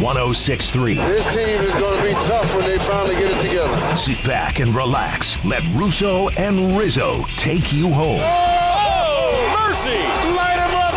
106.3. This team is going to be tough when they finally get it together. Sit back and relax. Let Russo and Rizzo take you home. Oh, mercy! Light him up,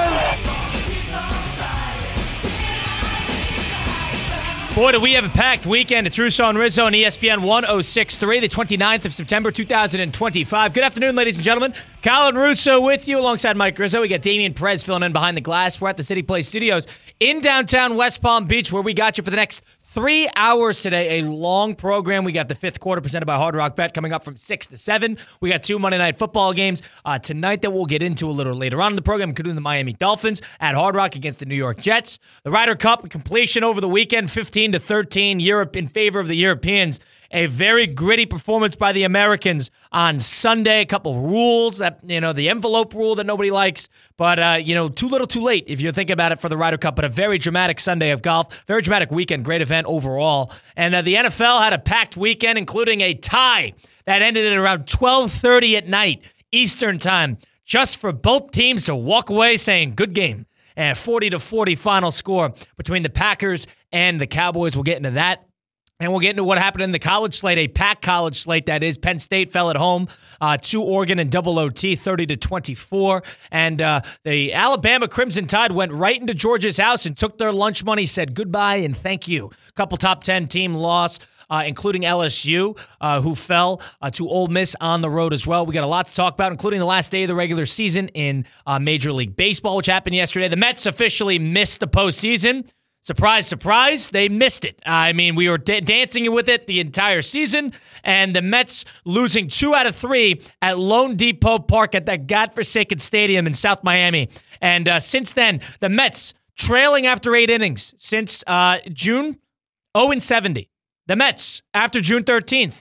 Colin! Boy, do we have a packed weekend. It's Russo and Rizzo on ESPN 106.3, the 29th of September, 2025. Good afternoon, ladies and gentlemen. Colin Russo with you alongside Mike Rizzo. We got Damian Perez filling in behind the glass. We're at the City Place Studios in downtown West Palm Beach, where we got you for the next 3 hours today. A long program. We got the fifth quarter presented by Hard Rock Bet coming up from 6 to 7. We got 2 Monday Night Football games tonight that we'll get into a little later on in the program, including the Miami Dolphins at Hard Rock against the New York Jets. The Ryder Cup completion over the weekend, 15-13, Europe in favor of the Europeans. A very gritty performance by the Americans on Sunday. A couple rules, that the envelope rule that nobody likes, but too little, too late if you think about it for the Ryder Cup. But a very dramatic Sunday of golf, very dramatic weekend, great event overall. And the NFL had a packed weekend, including a tie that ended at around 12:30 at night Eastern time, just for both teams to walk away saying good game. And 40-40 final score between the Packers and the Cowboys. We'll get into that. And we'll get into what happened in the college slate, a packed college slate that is. Penn State fell at home to Oregon in double OT, 30-24. And the Alabama Crimson Tide went right into Georgia's house and took their lunch money, said goodbye and thank you. A couple top 10 team lost, including LSU, who fell to Ole Miss on the road as well. We got a lot to talk about, including the last day of the regular season in Major League Baseball, which happened yesterday. The Mets officially missed the postseason. Surprise, surprise, they missed it. I mean, we were dancing with it the entire season, and the Mets losing 2 out of 3 at Lone Depot Park at that godforsaken stadium in South Miami. And since then, the Mets trailing after 8 innings since June, 0-70. The Mets, after June 13th,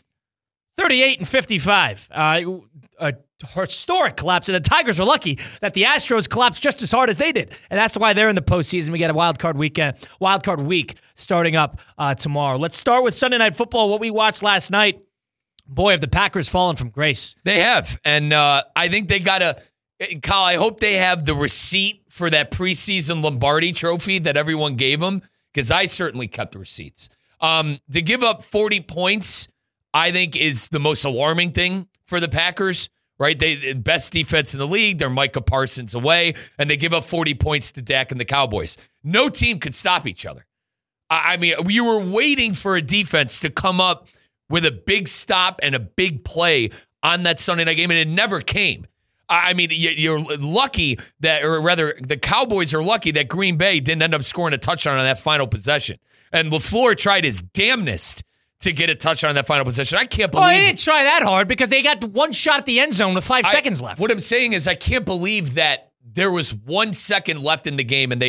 38-55. A historic collapse, and the Tigers are lucky that the Astros collapsed just as hard as they did, and that's why they're in the postseason. We got a wild card week starting up tomorrow. Let's start with Sunday Night Football. What we watched last night. Boy, have the Packers fallen from grace. They have, and I think they got to. Kyle, I hope they have the receipt for that preseason Lombardi trophy that everyone gave them, because I certainly kept the receipts. To give up 40 points, I think, is the most alarming thing for the Packers. Right, they best defense in the league. They're Micah Parsons away, and they give up 40 points to Dak and the Cowboys. No team could stop each other. I mean, we were waiting for a defense to come up with a big stop and a big play on that Sunday night game, and it never came. I mean, you're lucky that, or rather, the Cowboys are lucky that Green Bay didn't end up scoring a touchdown on that final possession. And LaFleur tried his damnedest to get a touchdown on that final possession. I can't believe. Well, they didn't try that hard because they got one shot at the end zone with 5 seconds left. What I'm saying is, I can't believe that there was 1 second left in the game, and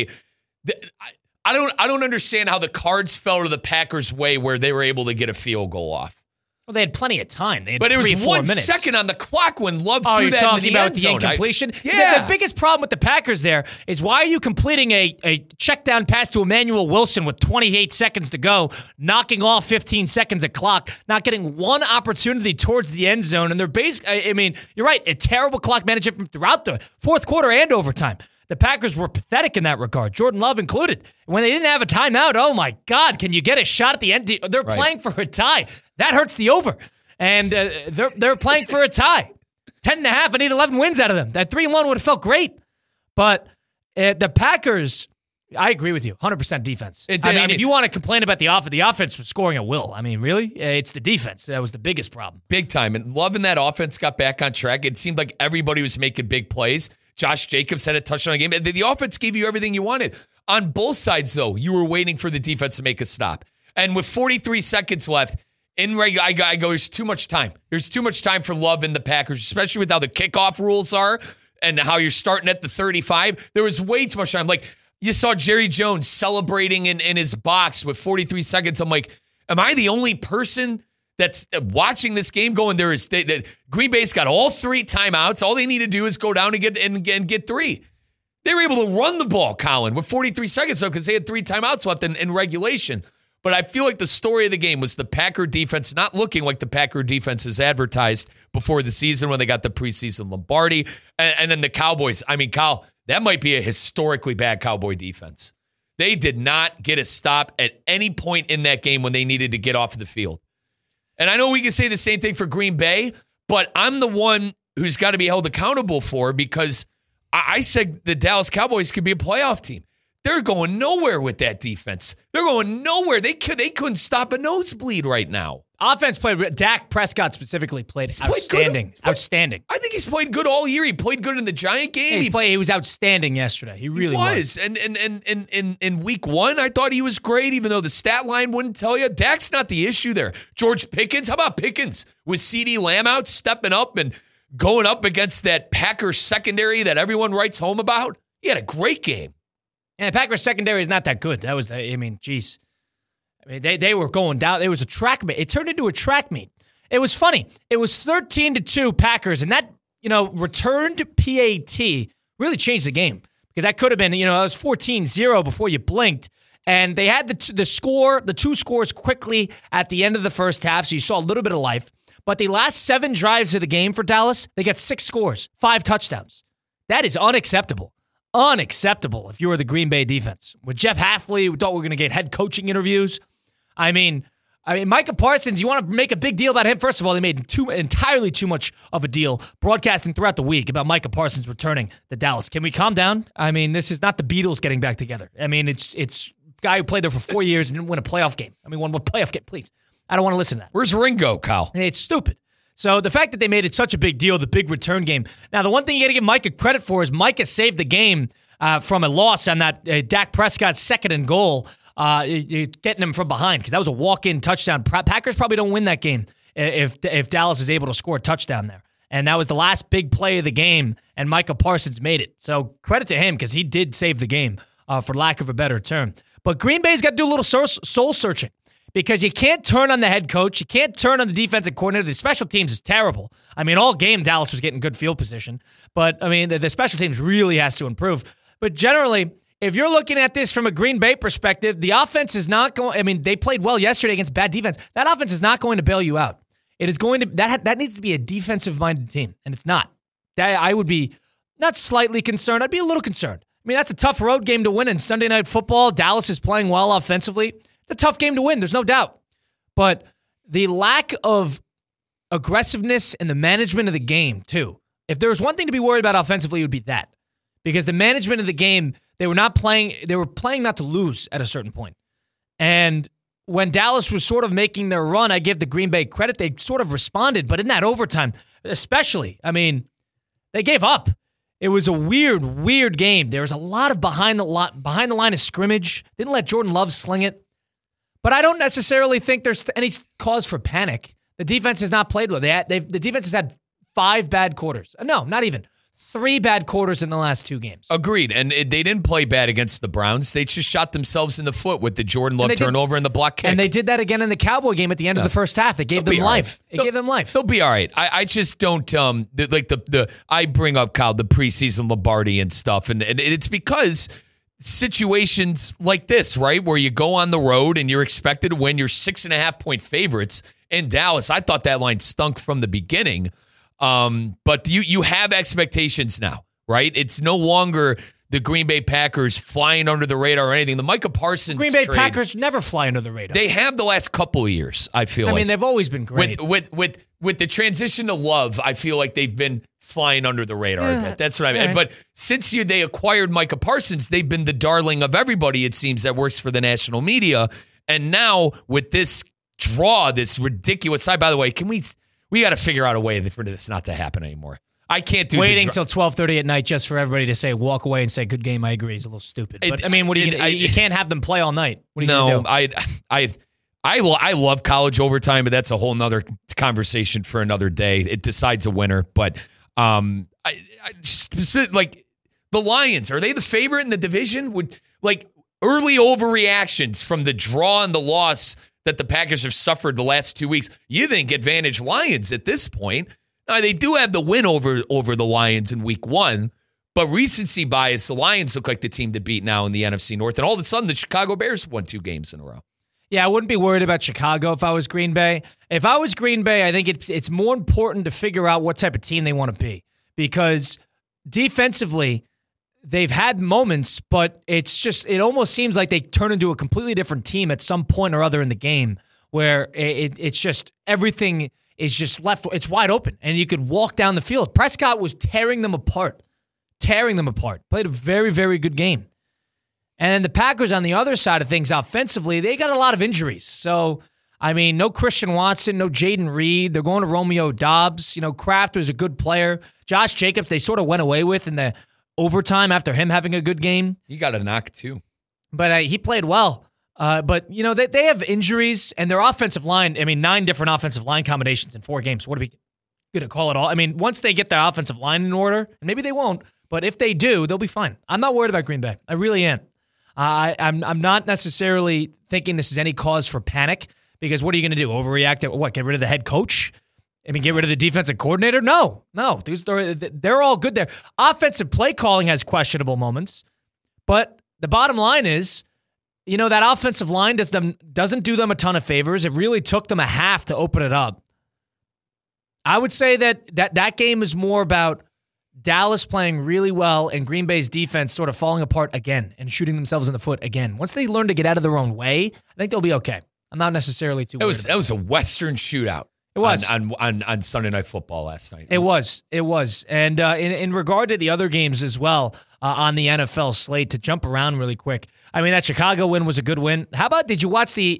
I don't understand how the cards fell to the Packers' way where they were able to get a field goal off. Well, they had plenty of time. They had but it was 3-4 1 minutes. second on the clock when Love threw you're that talking in the about end the zone. incompletion? Yeah. The biggest problem with the Packers there is, why are you completing a check down pass to Emmanuel Wilson with 28 seconds to go, knocking off 15 seconds of clock, not getting one opportunity towards the end zone? And they're I mean, you're right, a terrible clock management from throughout the fourth quarter and overtime. The Packers were pathetic in that regard, Jordan Love included. When they didn't have a timeout, oh my God, can you get a shot at the end? They're playing for a tie. That hurts the over. And they're playing for a tie. 10.5, I need 11 wins out of them. That 3-1 would have felt great. But the Packers, I agree with you, 100% defense. I mean, if you want to complain about the offense was scoring at will. I mean, really? It's the defense. That was the biggest problem. Big time. And Love in that offense got back on track. It seemed like everybody was making big plays. Josh Jacobs had a touchdown a game. The offense gave you everything you wanted. On both sides, though, you were waiting for the defense to make a stop. And with 43 seconds left, I go, there's too much time. There's too much time for Love and the Packers, especially with how the kickoff rules are and how you're starting at the 35. There was way too much time. Like, you saw Jerry Jones celebrating in his box with 43 seconds. I'm like, am I the only person that's watching this game going, Green Bay's got all 3 timeouts. All they need to do is go down and get 3. They were able to run the ball, Colin, with 43 seconds, though, because they had 3 timeouts left in regulation. But I feel like the story of the game was the Packer defense not looking like the Packer defense is advertised before the season when they got the preseason Lombardi. And then the Cowboys. I mean, Kyle, that might be a historically bad Cowboy defense. They did not get a stop at any point in that game when they needed to get off the field. And I know we can say the same thing for Green Bay, but I'm the one who's got to be held accountable for, because I said the Dallas Cowboys could be a playoff team. They're going nowhere with that defense. They're going nowhere. They couldn't stop a nosebleed right now. Offense played. Dak Prescott specifically played outstanding. Outstanding. I think he's played good all year. He played good in the Giant game. He was outstanding yesterday. He really was. And in week one, I thought he was great, even though the stat line wouldn't tell you. Dak's not the issue there. George Pickens, how about Pickens? Was CeeDee Lamb out, stepping up and going up against that Packers secondary that everyone writes home about? He had a great game. And the Packers secondary is not that good. That was, geez. They were going down. It was a track meet. It turned into a track meet. It was funny. It was 13-2 Packers, and that, returned PAT really changed the game, because that could have been, it was 14-0 before you blinked. And they had the two scores quickly at the end of the first half, so you saw a little bit of life. But the last 7 drives of the game for Dallas, they got 6 scores, 5 touchdowns. That is unacceptable. Unacceptable if you were the Green Bay defense. With Jeff Hafley, we thought we were going to get head coaching interviews. I mean, Micah Parsons, you want to make a big deal about him? First of all, they made entirely too much of a deal broadcasting throughout the week about Micah Parsons returning to Dallas. Can we calm down? This is not the Beatles getting back together. It's a guy who played there for 4 years and didn't win a playoff game. One playoff game, please. I don't want to listen to that. Where's Ringo, Kyle? It's stupid. So the fact that they made it such a big deal, the big return game. Now, the one thing you got to give Micah credit for is Micah saved the game from a loss on that Dak Prescott 2nd and goal, getting him from behind, because that was a walk-in touchdown. Packers probably don't win that game if Dallas is able to score a touchdown there. And that was the last big play of the game, and Micah Parsons made it. So credit to him, because he did save the game, for lack of a better term. But Green Bay's got to do a little soul-searching, because you can't turn on the head coach. You can't turn on the defensive coordinator. The special teams is terrible. All game Dallas was getting good field position. But, the special teams really has to improve. But generally, if you're looking at this from a Green Bay perspective, the offense is not going – they played well yesterday against bad defense. That offense is not going to bail you out. It is going to – that needs to be a defensive-minded team, and it's not. I would be not slightly concerned. I'd be a little concerned. That's a tough road game to win in Sunday Night Football. Dallas is playing well offensively. It's a tough game to win. There's no doubt. But the lack of aggressiveness and the management of the game, too. If there was one thing to be worried about offensively, it would be that. Because the management of the game, they were playing not to lose at a certain point. And when Dallas was sort of making their run, I give the Green Bay credit. They sort of responded. But in that overtime, especially, they gave up. It was a weird game. There was a lot of behind the line of scrimmage. Didn't let Jordan Love sling it. But I don't necessarily think there's any cause for panic. The defense has not played well. The defense has had 5 bad quarters. No, not even. 3 bad quarters in the last 2 games. Agreed. And they didn't play bad against the Browns. They just shot themselves in the foot with the Jordan Love turnover and the block kick. And they did that again in the Cowboy game at the end of the first half. They gave them life. It gave them life. They'll be all right. I just don't I bring up, Kyle, the preseason Lombardi and stuff, and it's because situations like this, right, where you go on the road and you're expected to win, you're 6.5-point favorites in Dallas. I thought that line stunk from the beginning. But you have expectations now, right? It's no longer the Green Bay Packers flying under the radar or anything. The Micah Parsons Green Bay Packers never fly under the radar. They have the last couple of years, I feel like. They've always been great. With the transition to Love, I feel like they've been flying under the radar. Yeah, that's what I mean. Right. But since they acquired Micah Parsons, they've been the darling of everybody, it seems, that works for the national media. And now with this draw, this ridiculous side, by the way, we got to figure out a way for this not to happen anymore. I can't do waiting until 12:30 at night just for everybody to walk away and say good game. I agree is a little stupid. But what are you? You can't have them play all night. What are you gonna do? I love college overtime, but that's a whole nother conversation for another day. It decides a winner. But like the Lions, are they the favorite in the division? Early overreactions from the draw and the loss that the Packers have suffered the last 2 weeks. You think advantage Lions at this point. Now, they do have the win over the Lions in week 1, but recency bias, the Lions look like the team to beat now in the NFC North. And all of a sudden, the Chicago Bears won 2 games in a row. Yeah, I wouldn't be worried about Chicago if I was Green Bay. If I was Green Bay, I think it's more important to figure out what type of team they want to be. Because defensively, they've had moments, but it almost seems like they turn into a completely different team at some point or other in the game where it's just everything is just left. It's wide open, and you could walk down the field. Prescott was tearing them apart. Played a very, very good game. And the Packers on the other side of things offensively, they got a lot of injuries. So, I mean, no Christian Watson, no Jaden Reed. They're going to Romeo Doubs. Kraft was a good player. Josh Jacobs, they sort of went away with in the overtime after him having a good game. He got a knock, too. But he played well. But, they have injuries, and their offensive line, 9 different offensive line combinations in 4 games. What are we going to call it all? Once they get their offensive line in order, and maybe they won't, but if they do, they'll be fine. I'm not worried about Green Bay. I really am. I'm not necessarily thinking this is any cause for panic, because what are you going to do? Overreact? What, get rid of the head coach? Get rid of the defensive coordinator? No. They're all good there. Offensive play calling has questionable moments, but the bottom line is, that offensive line doesn't do them a ton of favors. It really took them a half to open it up. I would say that game is more about Dallas playing really well and Green Bay's defense sort of falling apart again and shooting themselves in the foot again. Once they learn to get out of their own way, I think they'll be okay. I'm not necessarily too worried. That was a Western shootout. It was on Sunday Night Football last night. It was, and in regard to the other games as well on the NFL slate, to jump around really quick. That Chicago win was a good win. How about, did you watch the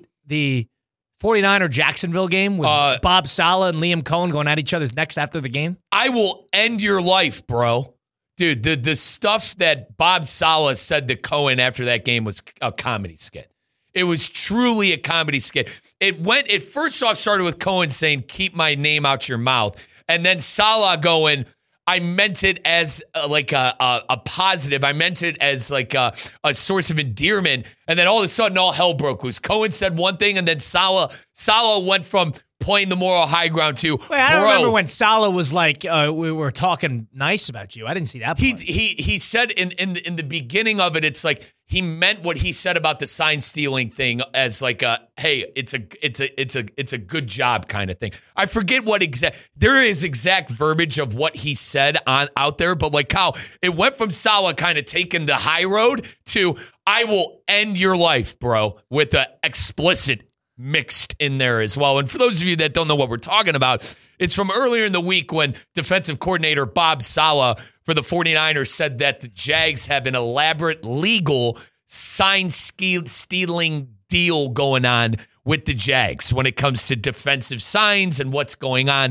49er Jacksonville game with Bob Saleh and Liam Cohen going at each other's necks after the game? I will end your life, bro. Dude, the stuff that Bob Saleh said to Cohen after that game was a comedy skit. It was truly a comedy skit. It first off started with Cohen saying, "Keep my name out your mouth." And then Saleh going, "I meant it as a positive. I meant it as like a source of endearment." And then all of a sudden, all hell broke loose. Cohen said one thing, and then Saleh went from playing the moral high ground to, wait, I don't remember when Saleh was like, "We were talking nice about you." I didn't see that part. He said in the beginning of it, it's like he meant what he said about the sign stealing thing as like a, hey, it's a good job kind of thing. I forget what there is exact verbiage of what he said out there, but like how it went from Saleh kind of taking the high road to, "I will end your life, bro," with the explicit mixed in there as well. And for those of you that don't know what we're talking about, it's from earlier in the week when defensive coordinator Bob Saleh for the 49ers said that the Jags have an elaborate legal sign stealing deal going on with the Jags when it comes to defensive signs and what's going on.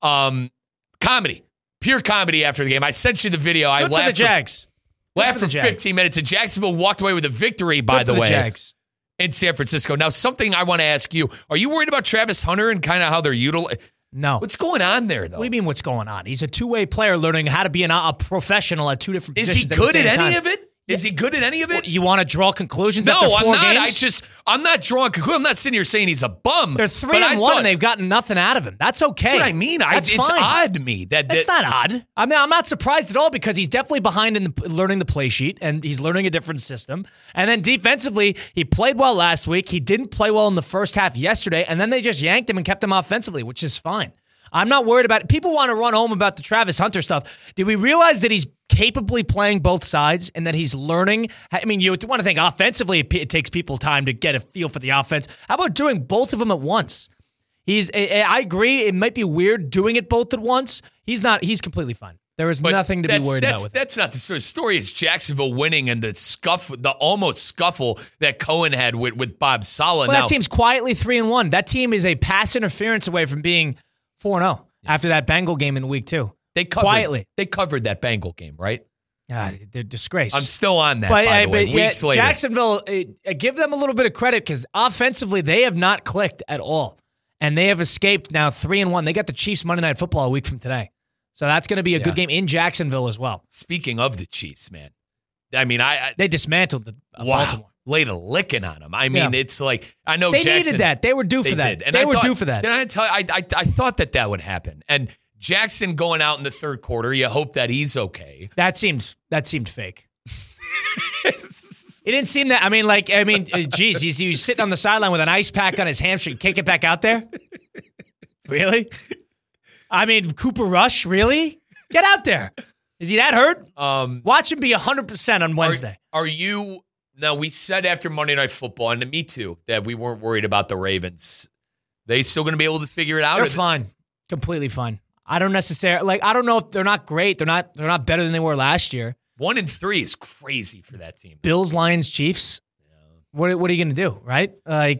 Comedy. Pure comedy after the game. I sent you the video. I laughed for the Jags. Laughed for 15 minutes. And Jacksonville walked away with a victory, by the way. Jags. In San Francisco. Now, something I want to ask you. Are you worried about Travis Hunter and kind of how they're utilizing? No. What's going on there, though? What do you mean what's going on? He's a two-way player learning how to be a professional at 2 different positions. Is he good at any of it? Is he good at any of it? You want to draw conclusions no, after 4 I'm not. games? I'm not drawing conclusions. I'm not sitting here saying he's a bum. They're 3-1 and they've gotten nothing out of him. That's okay. That's what I mean. It's fine. odd to me. It's not odd. I'm not surprised at all because he's definitely behind in learning the play sheet and he's learning a different system. And then defensively, he played well last week. He didn't play well in the first half yesterday, and then they just yanked him and kept him offensively, which is fine. I'm not worried about it. People want to run home about the Travis Hunter stuff. Did we realize that he's capably playing both sides and that he's learning? You want to think offensively, it takes people time to get a feel for the offense. How about doing both of them at once? I agree. It might be weird doing it both at once. He's completely fine. There is nothing to be worried about with that's not the story. The story is Jacksonville winning and the almost scuffle that Cohen had with Bob Saleh. Well, that team's quietly 3-1. That team is a pass interference away from being 4-0 after that Bengal game in week 2. They covered that Bengal game, right? Yeah, they're disgraced. I'm still on that, by the way, weeks later. Jacksonville, give them a little bit of credit because offensively, they have not clicked at all. And they have escaped now 3-1. They got the Chiefs Monday Night Football a week from today. So that's going to be a good game in Jacksonville as well. Speaking of the Chiefs, man. They dismantled Baltimore. Laid a licking on them. It's like, I know they Jackson. Needed that. They were due for that. They were due for that. Then I tell you, I thought that would happen. And Jackson going out in the third quarter, you hope that he's okay. That seemed fake. It didn't seem that. Geez, he's sitting on the sideline with an ice pack on his hamstring. Can't get back out there? Really? Cooper Rush, really? Get out there. Is he that hurt? Watch him be 100% on Wednesday. Are you now? We said after Monday Night Football, and me too, that we weren't worried about the Ravens. They still going to be able to figure it out? They're fine, completely fine. I don't necessarily I don't know if they're not great. They're not better than they were last year. 1-3 is crazy for that team. Bills, Lions, Chiefs. What are you going to do, right?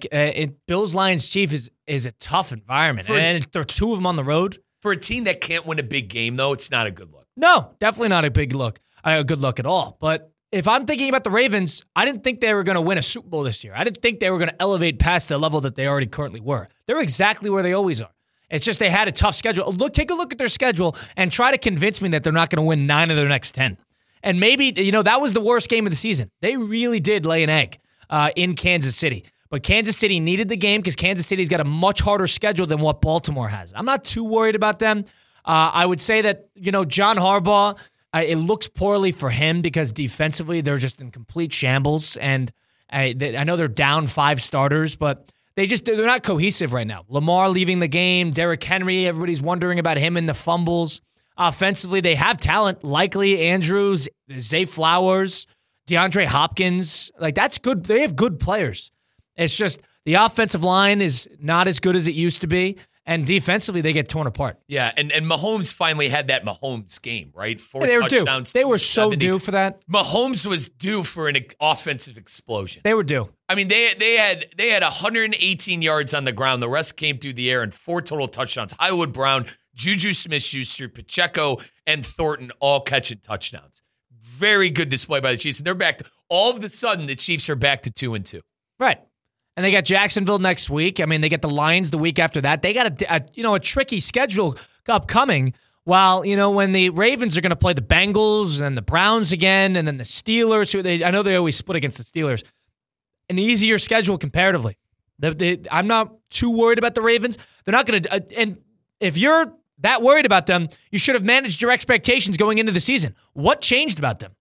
Bills, Lions, Chiefs is a tough environment, and there are two of them on the road. For a team that can't win a big game, though, it's not a good look. No, definitely not a good look at all. But if I'm thinking about the Ravens, I didn't think they were going to win a Super Bowl this year. I didn't think they were going to elevate past the level that they already currently were. They're exactly where they always are. It's just they had a tough schedule. Take a look at their schedule and try to convince me that they're not going to win 9 of their next 10. And maybe, that was the worst game of the season. They really did lay an egg in Kansas City. But Kansas City needed the game because Kansas City's got a much harder schedule than what Baltimore has. I'm not too worried about them. I would say that, John Harbaugh, it looks poorly for him because defensively they're just in complete shambles. And I know they're down 5 starters, but they're not cohesive right now. Lamar leaving the game, Derrick Henry, everybody's wondering about him and the fumbles. Offensively, they have talent, likely Andrews, Zay Flowers, DeAndre Hopkins. That's good. They have good players. It's just the offensive line is not as good as it used to be, and defensively they get torn apart. Yeah, and Mahomes finally had that Mahomes game, right? 4 touchdowns. They were so due for that. Mahomes was due for an offensive explosion. They were due. I mean, they had 118 yards on the ground. The rest came through the air and 4 total touchdowns. Hollywood Brown, Juju Smith-Schuster, Pacheco, and Thornton all catching touchdowns. Very good display by the Chiefs, and they're back. All of a sudden, the Chiefs are back to 2-2. Right. And they got Jacksonville next week. I mean, they get the Lions the week after that. They got a tricky schedule upcoming. While, when the Ravens are going to play the Bengals and the Browns again, and then the Steelers, I know they always split against the Steelers. An easier schedule comparatively. I'm not too worried about the Ravens. They're not going to, and if you're that worried about them, you should have managed your expectations going into the season. What changed about them?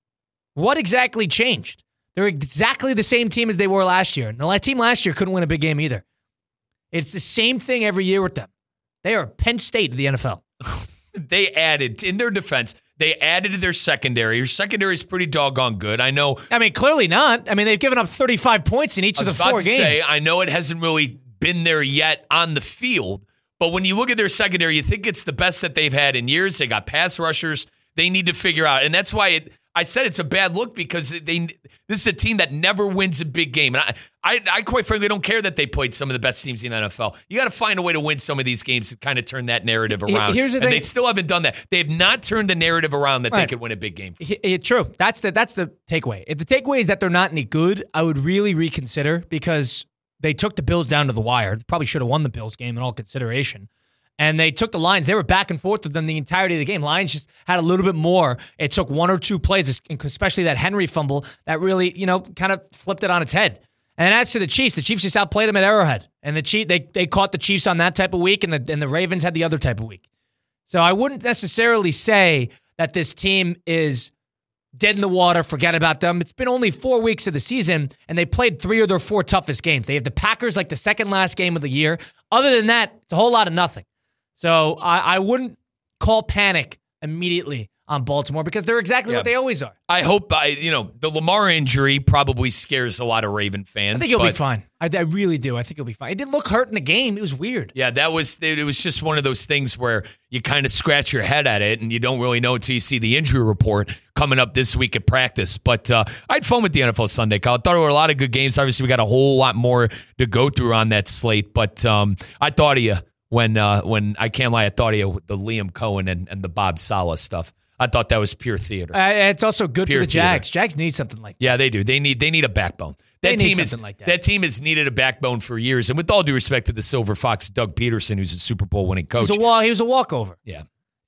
What exactly changed? They're exactly the same team as they were last year. And the team last year couldn't win a big game either. It's the same thing every year with them. They are Penn State of the NFL. They added, in their defense, they added to their secondary. Your secondary is pretty doggone good. I know. I mean, clearly not. I mean, they've given up 35 points in each of the 4 games. I know it hasn't really been there yet on the field, but when you look at their secondary, you think it's the best that they've had in years. They got pass rushers. They need to figure out, and that's why I said it's a bad look because this is a team that never wins a big game. And I quite frankly don't care that they played some of the best teams in the NFL. You got to find a way to win some of these games to kind of turn that narrative around. Here's the thing. They still haven't done that. They have not turned the narrative around that they could win a big game. True. That's the takeaway. If the takeaway is that they're not any good, I would really reconsider because they took the Bills down to the wire. Probably should have won the Bills game in all consideration. And they took the Lions. They were back and forth with them the entirety of the game. Lions just had a little bit more. It took 1 or 2 plays, especially that Henry fumble, that really, kind of flipped it on its head. And as to the Chiefs just outplayed them at Arrowhead. And they caught the Chiefs on that type of week, and the Ravens had the other type of week. So I wouldn't necessarily say that this team is dead in the water, forget about them. It's been only 4 weeks of the season, and they played 3 of their 4 toughest games. They have the Packers like the second last game of the year. Other than that, it's a whole lot of nothing. So I wouldn't call panic immediately on Baltimore because they're exactly what they always are. I hope, the Lamar injury probably scares a lot of Raven fans. I think he'll be fine. I really do. I think he'll be fine. He didn't look hurt in the game. It was weird. Yeah, it was just one of those things where you kind of scratch your head at it and you don't really know until you see the injury report coming up this week at practice. But I had fun with the NFL Sunday, Kyle. I thought there were a lot of good games. Obviously, we got a whole lot more to go through on that slate. But I thought of you. When I can't lie, I thought of you with the Liam Cohen and the Bob Saleh stuff. I thought that was pure theater. It's also good for the Jags. Jags need something like that. Yeah, they do. They need a backbone. That team has needed a backbone for years. And with all due respect to the Silver Fox, Doug Peterson, who's a Super Bowl winning coach, he was a walkover. Yeah.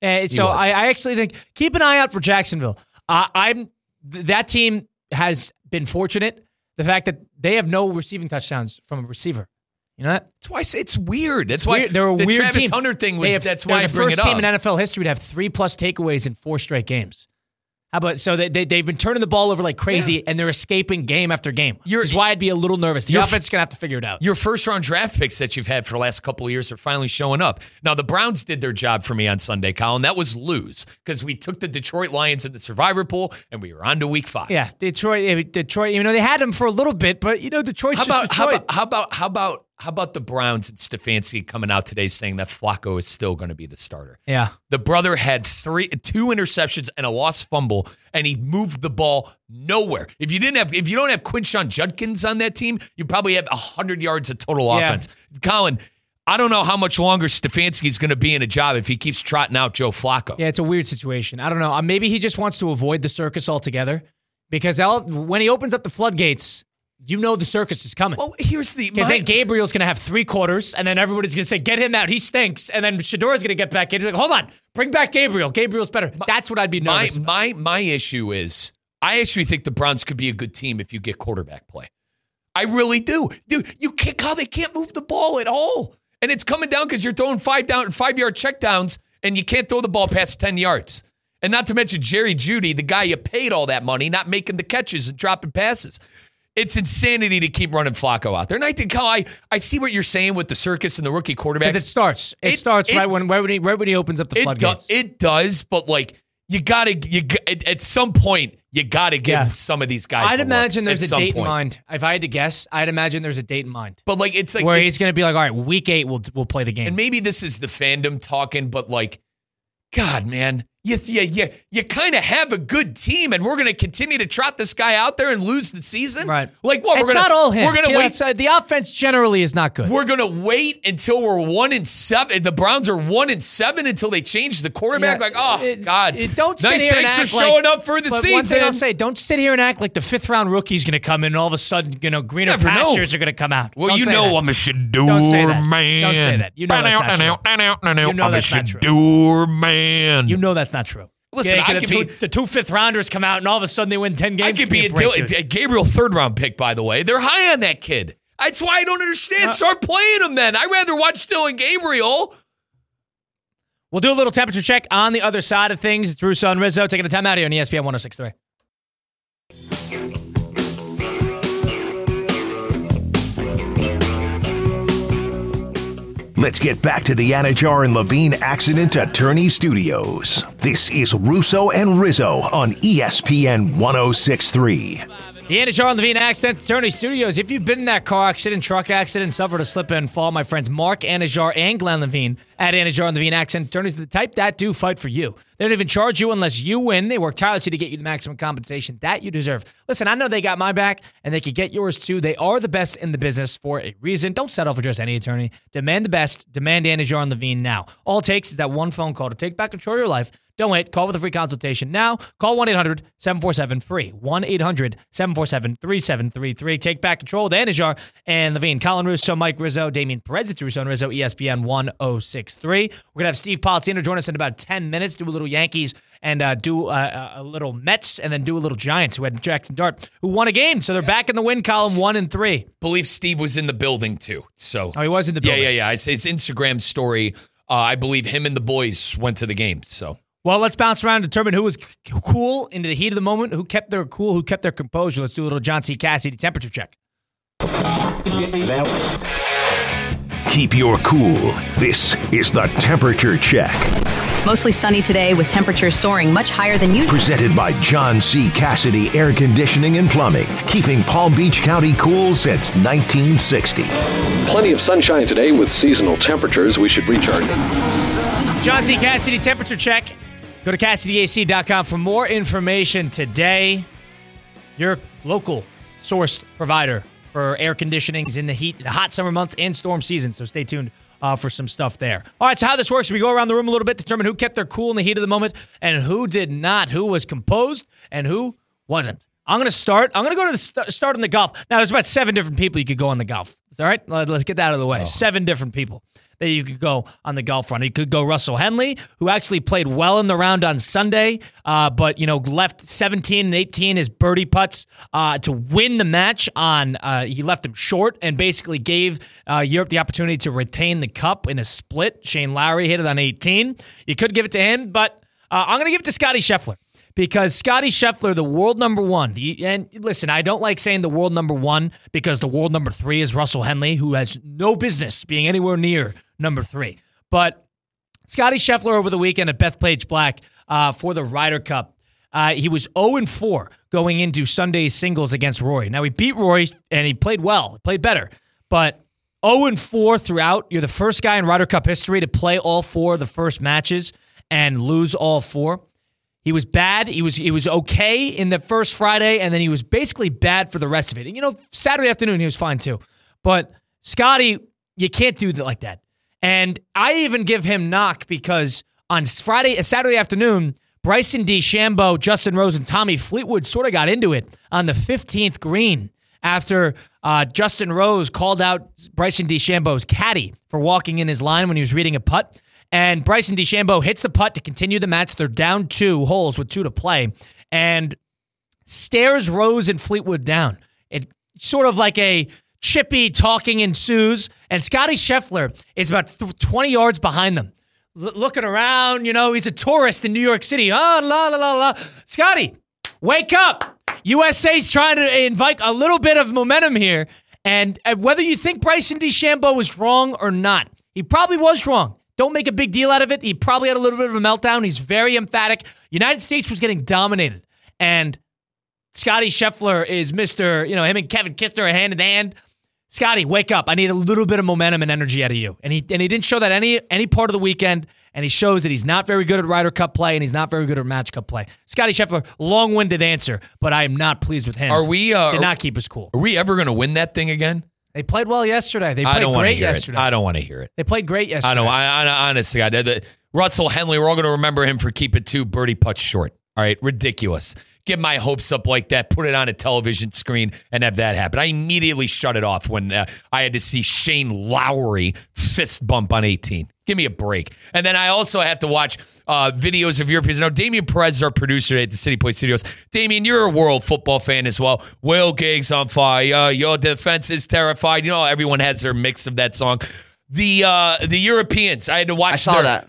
So I actually think keep an eye out for Jacksonville. That team has been fortunate. The fact that they have no receiving touchdowns from a receiver. You know that? That's why it's weird. That's why they're a the weird Travis team. Hunter thing was. That's why they're the first team in NFL history to have 3+ takeaways in 4 straight games. How about they've been turning the ball over like crazy, and they're escaping game after game. Which is why I'd be a little nervous. The offense is going to have to figure it out. Your first-round draft picks that you've had for the last couple of years are finally showing up. Now, the Browns did their job for me on Sunday, Colin. That was lose because we took the Detroit Lions in the Survivor Pool, and we were on to Week 5. Yeah, Detroit. They had them for a little bit, but Detroit's just Detroit. How about the Browns and Stefanski coming out today saying that Flacco is still going to be the starter? Yeah. The brother had 2 interceptions and a lost fumble, and he moved the ball nowhere. If you don't have Quinshon Judkins on that team, you probably have 100 yards of total offense. Colin, I don't know how much longer Stefanski is going to be in a job if he keeps trotting out Joe Flacco. Yeah, it's a weird situation. I don't know. Maybe he just wants to avoid the circus altogether because when he opens up the floodgates, the circus is coming. Well, here's because then Gabriel's going to have 3 quarters, and then everybody's going to say, "Get him out, he stinks." And then Shadora's going to get back in. He's like, "Hold on, bring back Gabriel. Gabriel's better." That's what I'd be nervous about. My issue is, I actually think the Browns could be a good team if you get quarterback play. I really do, dude. They can't move the ball at all, and it's coming down because you're throwing 5-yard checkdowns, and you can't throw the ball past 10 yards. And not to mention Jerry Jeudy, the guy you paid all that money, not making the catches and dropping passes. It's insanity to keep running Flacco out there. And I think, I see what you're saying with the circus and the rookie quarterbacks. Because it starts right when he opens up the floodgates. It does, but at some point, you got to give some of these guys I'd imagine there's a date in mind. If I had to guess, I'd imagine there's a date in mind. But it's like where he's going to be like, all right, week 8, we'll play the game. And maybe this is the fandom talking, but God, man, you kind of have a good team, and we're going to continue to trot this guy out there and lose the season? Right. What? It's not all him. We're going to wait. The offense generally is not good. We're going to wait until we're 1-7. The Browns are 1-7 until they change the quarterback. God. Don't sit here and act thanks for showing up for the season. One thing I'll say, don't sit here and act like the 5th-round rookie's going to come in and all of a sudden, greener pastures are going to come out. Well, I'm a Shador man. Don't say that. You know that's not true. I'm a Shador man. You know that's not true. Listen, the 2 5th-rounders come out and all of a sudden they win 10 games. I could be a Gabriel 3rd-round pick, by the way. They're high on that kid. That's why I don't understand. Start playing him then. I'd rather watch Dylan Gabriel. We'll do a little temperature check on the other side of things. It's Russo and Rizzo taking a time out here on ESPN 106.3. Let's get back to the Anajar and Levine Accident Attorney Studios. This is Russo and Rizzo on ESPN 106.3. The Anajar and Levine Accident Attorney Studios. If you've been in that car accident, truck accident, suffered a slip and fall, my friends Mark Anajar and Glenn Levine at Anajar and Levine Accident Attorneys, the type that do fight for you. They don't even charge you unless you win. They work tirelessly to get you the maximum compensation that you deserve. Listen, I know they got my back, and they could get yours too. They are the best in the business for a reason. Don't settle for just any attorney. Demand the best. Demand Anajar and Levine now. All it takes is that one phone call to take back control of your life. Don't wait. Call with a free consultation now. Call 1-800-747-FREE. 1-800-747-3733. Take back control with Anajar and Levine. Colin Russo, Mike Rizzo, Damian Perez. It's Russo and Rizzo, ESPN 106.3. We're going to have Steve Politzino join us in about 10 minutes, do a little Yankees and do a little Mets, and then do a little Giants, who had Jackson Dart, who won a game. So they're back in the win column 1-3. Believe Steve was in the building too. So he was in the building. Yeah. I say his Instagram story. I believe him and the boys went to the game. So. Well, let's bounce around and determine who was cool into the heat of the moment, who kept their cool, who kept their composure. Let's do a little John C. Cassidy temperature check. Keep your cool. This is the Temperature Check. Mostly sunny today with temperatures soaring much higher than usual. Presented by John C. Cassidy Air Conditioning and Plumbing, keeping Palm Beach County cool since 1960. Plenty of sunshine today with seasonal temperatures. We should reach our... John C. Cassidy temperature check. Go to CassidyAC.com for more information today. Your local sourced provider for air conditioning is in the hot summer months and storm season, so stay tuned for some stuff there. All right, so how this works, we go around the room a little bit, determine who kept their cool in the heat of the moment and who did not, who was composed and who wasn't. I'm going to start. I'm going to go to the start on the golf. Now, there's about 7 different people you could go on the golf. All right? Let's get that out of the way. 7 different people that you could go on the golf front. You could go Russell Henley, who actually played well in the round on Sunday, but left 17 and 18 his birdie putts to win the match. He left him short and basically gave Europe the opportunity to retain the cup in a split. Shane Lowry hit it on 18. You could give it to him, but I'm going to give it to Scottie Scheffler. because Scotty Scheffler, the world number one, and listen, I don't like saying the world number one because the world number 3 is Russell Henley, who has no business being anywhere near number 3. But Scotty Scheffler over the weekend at Bethpage Black for the Ryder Cup, he was 0-4 going into Sunday's singles against Rory. Now, he beat Rory, and he played well, played better, but 0-4 throughout. You're the first guy in Ryder Cup history to play all 4 of the first matches and lose all 4. He was bad. He was okay in the first Friday, and then he was basically bad for the rest of it. And, Saturday afternoon, he was fine too. But Scotty, you can't do that like that. And I even give him knock because on Saturday afternoon, Bryson DeChambeau, Justin Rose, and Tommy Fleetwood sort of got into it on the 15th green after Justin Rose called out Bryson DeChambeau's caddy for walking in his line when he was reading a putt. And Bryson DeChambeau hits the putt to continue the match. They're down 2 holes with 2 to play and stares Rose and Fleetwood down. It sort of like a chippy talking ensues, and Scotty Scheffler is about 20 yards behind them, looking around. He's a tourist in New York City. Oh, la, la, la, la. Scotty, wake up. USA's trying to invite a little bit of momentum here, and whether you think Bryson DeChambeau was wrong or not, he probably was wrong. Don't make a big deal out of it. He probably had a little bit of a meltdown. He's very emphatic. United States was getting dominated. And Scotty Scheffler is Mr., him and Kevin Kistner are hand in hand. Scotty, wake up. I need a little bit of momentum and energy out of you. And he didn't show that any part of the weekend. And he shows that he's not very good at Ryder Cup play and he's not very good at Match Cup play. Scotty Scheffler, long-winded answer, but I am not pleased with him. Did not keep us cool. Are we ever going to win that thing again? They played well yesterday. They played great yesterday. I don't want to hear it. They played great yesterday. Honestly, Russell Henley, we're all going to remember him for keeping 2 birdie putts short. All right, ridiculous. Get my hopes up like that, put it on a television screen, and have that happen. I immediately shut it off when I had to see Shane Lowry fist bump on 18. Give me a break. And then I also have to watch videos of Europeans. Now, Damian Perez is our producer at the City Point Studios. Damian, you're a world football fan as well. Will Giggs on fire. Your defense is terrified. Everyone has their mix of that song. The Europeans, I had to watch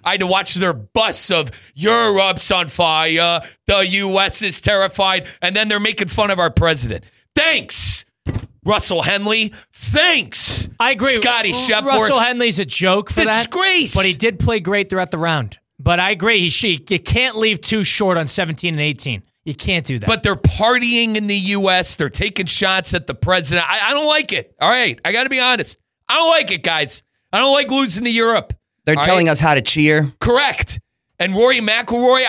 their bus of Europe's on fire, the U.S. is terrified, and then they're making fun of our president. Thanks, Russell Henley. Thanks. I agree. Scotty Scheffler. Russell Henley's a joke for that. Disgrace. But he did play great throughout the round. But I agree. You can't leave 2 short on 17 and 18. You can't do that. But they're partying in the U.S. They're taking shots at the president. I don't like it. All right. I got to be honest. I don't like it, guys. I don't like losing to Europe. They're telling us how to cheer. Correct. And Rory McIlroy,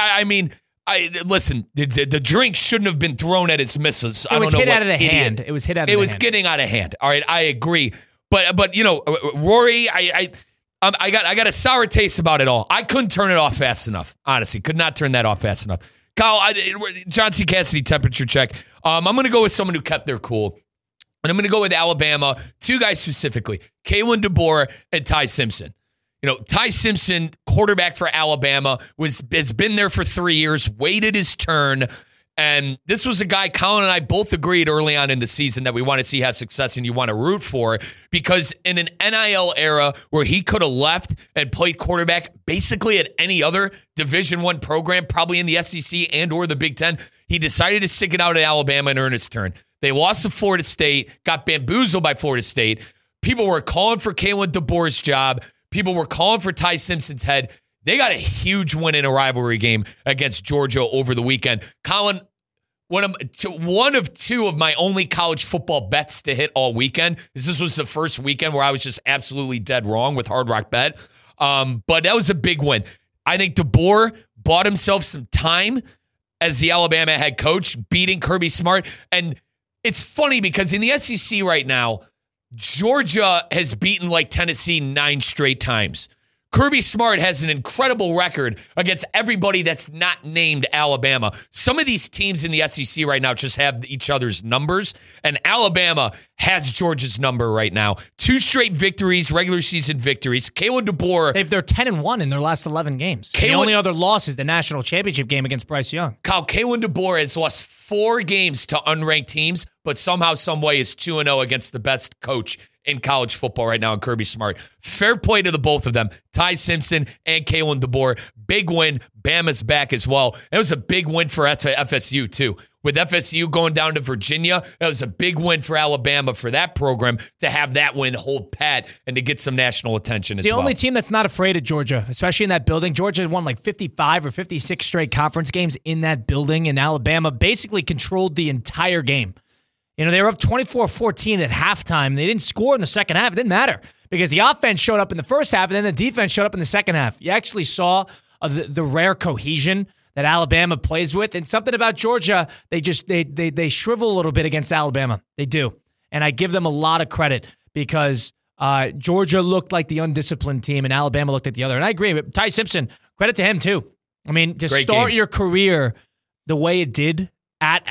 listen, the drink shouldn't have been thrown at his missus. It was hit out of the hand. It was hit out of the hand. It was getting out of hand. All right, I agree. But Rory, I got a sour taste about it all. I couldn't turn it off fast enough. Honestly, could not turn that off fast enough. Kyle, John C. Cassidy temperature check. I'm going to go with someone who kept their cool. And I'm going to go with Alabama. 2 guys specifically, Kalen DeBoer and Ty Simpson. Ty Simpson, quarterback for Alabama, has been there for 3 years, waited his turn. And this was a guy, Colin and I both agreed early on in the season that we want to see have success and you want to root for, because in an NIL era where he could have left and played quarterback basically at any other Division I program, probably in the SEC and or the Big Ten, he decided to stick it out at Alabama and earn his turn. They lost to Florida State, got bamboozled by Florida State. People were calling for Kalen DeBoer's job. People were calling for Ty Simpson's head. They got a huge win in a rivalry game against Georgia over the weekend. Colin, one of 2 of my only college football bets to hit all weekend, is this was the first weekend where I was just absolutely dead wrong with Hard Rock Bet. But that was a big win. I think DeBoer bought himself some time as the Alabama head coach, beating Kirby Smart. And it's funny because in the SEC right now, Georgia has beaten like Tennessee 9 straight times. Kirby Smart has an incredible record against everybody that's not named Alabama. Some of these teams in the SEC right now just have each other's numbers, and Alabama has Georgia's number right now. 2 straight victories, regular season victories. Kalen DeBoer. They're 10-1 in their last 11 games. The only other loss is the national championship game against Bryce Young. Kalen DeBoer has lost 4 games to unranked teams. but somehow, some way is 2-0 against the best coach in college football right now in Kirby Smart. Fair play to the both of them, Ty Simpson and Kalen DeBoer. Big win. Bama's back as well. It was a big win for FSU, too. With FSU going down to Virginia, it was a big win for Alabama for that program to have that win hold pat and to get some national attention as well. The only team that's not afraid of Georgia, especially in that building. Georgia won like 55 or 56 straight conference games in that building, and Alabama basically controlled the entire game. You know, they were up 24-14 at halftime. They didn't score in the second half. It didn't matter because the offense showed up in the first half and then the defense showed up in the second half. You actually saw the rare cohesion that Alabama plays with, and something about Georgia, they shrivel a little bit against Alabama. They do, and I give them a lot of credit because Georgia looked like the undisciplined team and Alabama looked at the other. And I agree with Ty Simpson. Credit to him too. I mean, to Great start game. your career the way it did at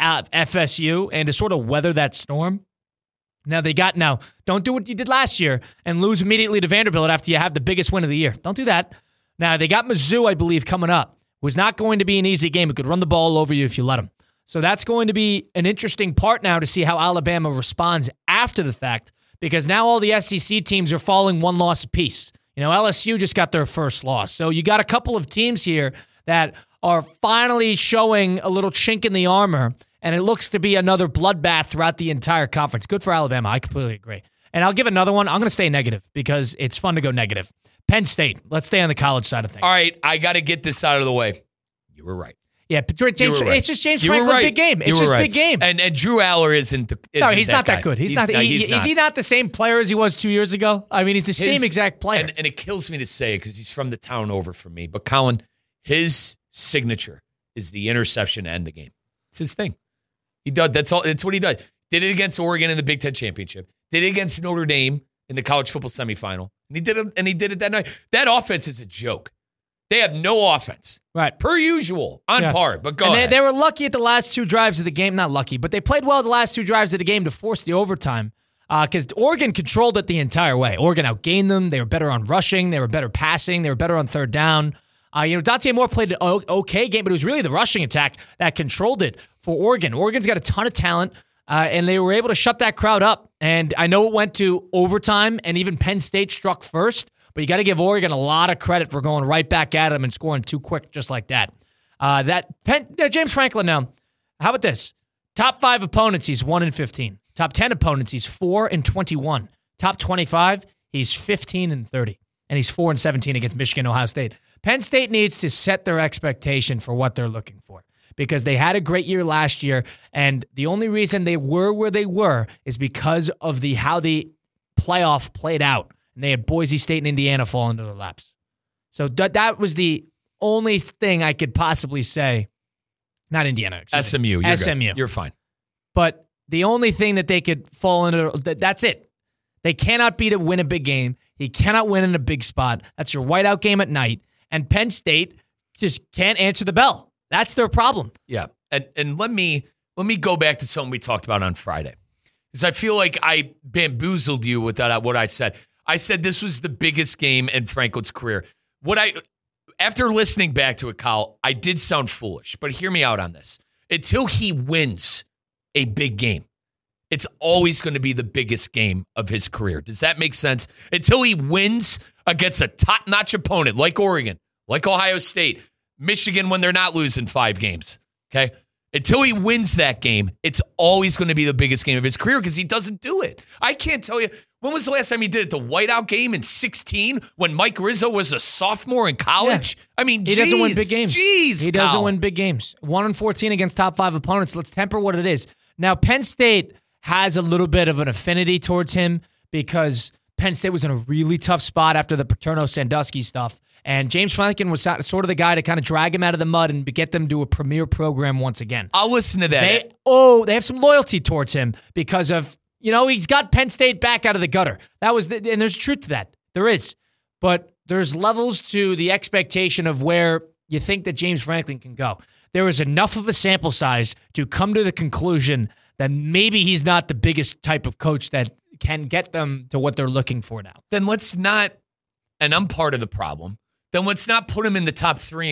FSU and to sort of weather that storm. Now don't do what you did last year and lose immediately to Vanderbilt after you have the biggest win of the year. Don't do that. Now they got Mizzou, I believe, coming up. It was not going to be an easy game. It could run the ball over you if you let him. So that's going to be an interesting part now to see how Alabama responds after the fact, because now all the SEC teams are falling one loss apiece. You know, LSU just got their first loss. So you got a couple of teams here that are finally showing a little chink in the armor, and it looks to be another bloodbath throughout the entire conference. Good for Alabama. I completely agree. And I'll give another one. I'm going to stay negative because it's fun to go negative. Penn State. Let's stay on the college side of things. All right, I got to get this out of the way. You were right. Yeah, James, You were right. it's just James You were Franklin right. big game. It's You were just right. big game. And Drew Aller isn't no, he's not guy. that good. He's not. not. Is he not the same player as he was 2 years ago? I mean, he's the same exact player. And it kills me to say it because he's from the town over from me. But Colin, his signature is the interception to end the game. It's his thing. He does. That's all. That's what he does. Did it against Oregon in the Big Ten championship. Did it against Notre Dame in the college football semifinal. And he did it that night. That offense is a joke. They have no offense. Right. Per usual. On par. But go ahead. They were lucky at the last two drives of the game. Not lucky, but they played well the last two drives of the game to force the overtime. Because Oregon controlled it the entire way. Oregon outgained them. They were better on rushing. They were better passing. They were better on third down. Dante Moore played an okay game, but it was really the rushing attack that controlled it for Oregon. Oregon's got a ton of talent, and they were able to shut that crowd up. And I know it went to overtime, and even Penn State struck first, but you got to give Oregon a lot of credit for going right back at them and scoring too quick just like that. James Franklin now, how about this? Top 5 opponents, he's 1-15. Top 10 opponents, he's 4-21. Top 25, he's 15-30. And he's 4-17 against Michigan, Ohio State. Penn State needs to set their expectation for what they're looking for because they had a great year last year, and the only reason they were where they were is because of how the playoff played out, and they had Boise State and Indiana fall into their laps. So that was the only thing I could possibly say. Not Indiana. SMU. You're SMU. Good. You're fine. But the only thing that they could fall into, that's it. They cannot win a big game. He cannot win in a big spot. That's your whiteout game at night. And Penn State just can't answer the bell. That's their problem. Yeah. And let me go back to something we talked about on Friday. Because I feel like I bamboozled you with that, what I said. I said this was the biggest game in Franklin's career. After listening back to it, Kyle, I did sound foolish, but hear me out on this. Until he wins a big game, it's always going to be the biggest game of his career. Does that make sense? Until he wins against a top-notch opponent like Oregon, like Ohio State, Michigan when they're not losing 5 games, okay? Until he wins that game, it's always going to be the biggest game of his career because he doesn't do it. I can't tell you, when was the last time he did it? The whiteout game in 2016 when Mike Rizzo was a sophomore in college? Yeah. I mean, he doesn't win big games. He doesn't win big games. 1-14 against top 5 opponents. Let's temper what it is. Now, Penn State has a little bit of an affinity towards him because Penn State was in a really tough spot after the Paterno-Sandusky stuff. And James Franklin was sort of the guy to kind of drag him out of the mud and get them to a premier program once again. I'll listen to that. They have some loyalty towards him because of, he's got Penn State back out of the gutter. And there's truth to that. There is. But there's levels to the expectation of where you think that James Franklin can go. There is enough of a sample size to come to the conclusion that maybe he's not the biggest type of coach that can get them to what they're looking for now. Then let's not, and I'm part of the problem, then let's not put him in the top 3 anymore.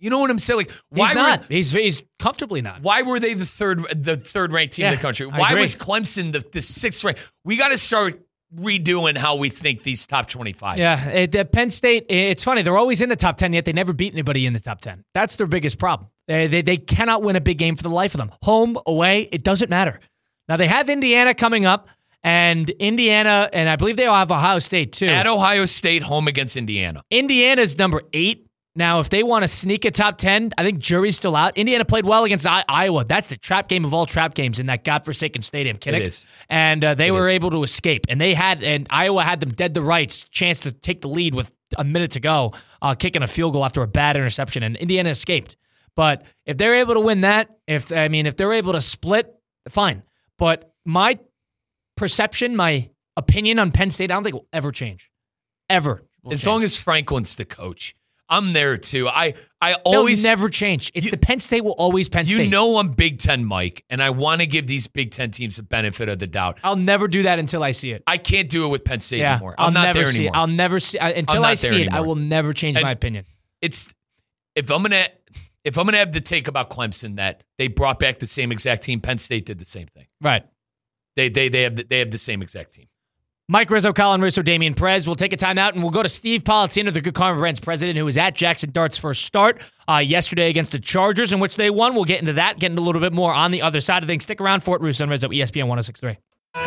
You know what I'm saying? Like, why He's not. He's comfortably not. Why were they the third ranked team in the country? Why was Clemson the sixth ranked? We got to start redoing how we think these top 25s. Yeah, Penn State, it's funny. They're always in the top 10, yet they never beat anybody in the top 10. That's their biggest problem. They cannot win a big game for the life of them. Home, away, it doesn't matter. Now, they have Indiana coming up, and Indiana, and I believe they'll have Ohio State, too. At Ohio State, home against Indiana. Indiana's number 8. Now, if they want to sneak a top 10, I think jury's still out. Indiana played well against Iowa. That's the trap game of all trap games in that godforsaken stadium, Kinnick. It is. And they were able to escape. And Iowa had them dead to rights, chance to take the lead with a minute to go, kicking a field goal after a bad interception, and Indiana escaped. But if they're able to win that, if they're able to split, fine. But my perception, my opinion on Penn State, I don't think will ever change. Ever. As long as Franklin's the coach. I'm there too. I always They'll never change. It's the Penn State will always Penn State. You know I'm Big Ten Mike, and I want to give these Big Ten teams the benefit of the doubt. I'll never do that until I see it. I can't do it with Penn State anymore. I'm not there anymore. I'll never see until I see it. I will never change my opinion. It's if I'm gonna have the take about Clemson that they brought back the same exact team, Penn State did the same thing. Right. They have the same exact team. Mike Rizzo, Colin Russo, Damian Perez. We'll take a time out and we'll go to Steve Politzino, the Good Karma Brands president, who was at Jackson Dart's first start yesterday against the Chargers, in which they won. We'll get into that, get into a little bit more on the other side of things. Stick around for it, Russo and Rizzo, ESPN 106.3.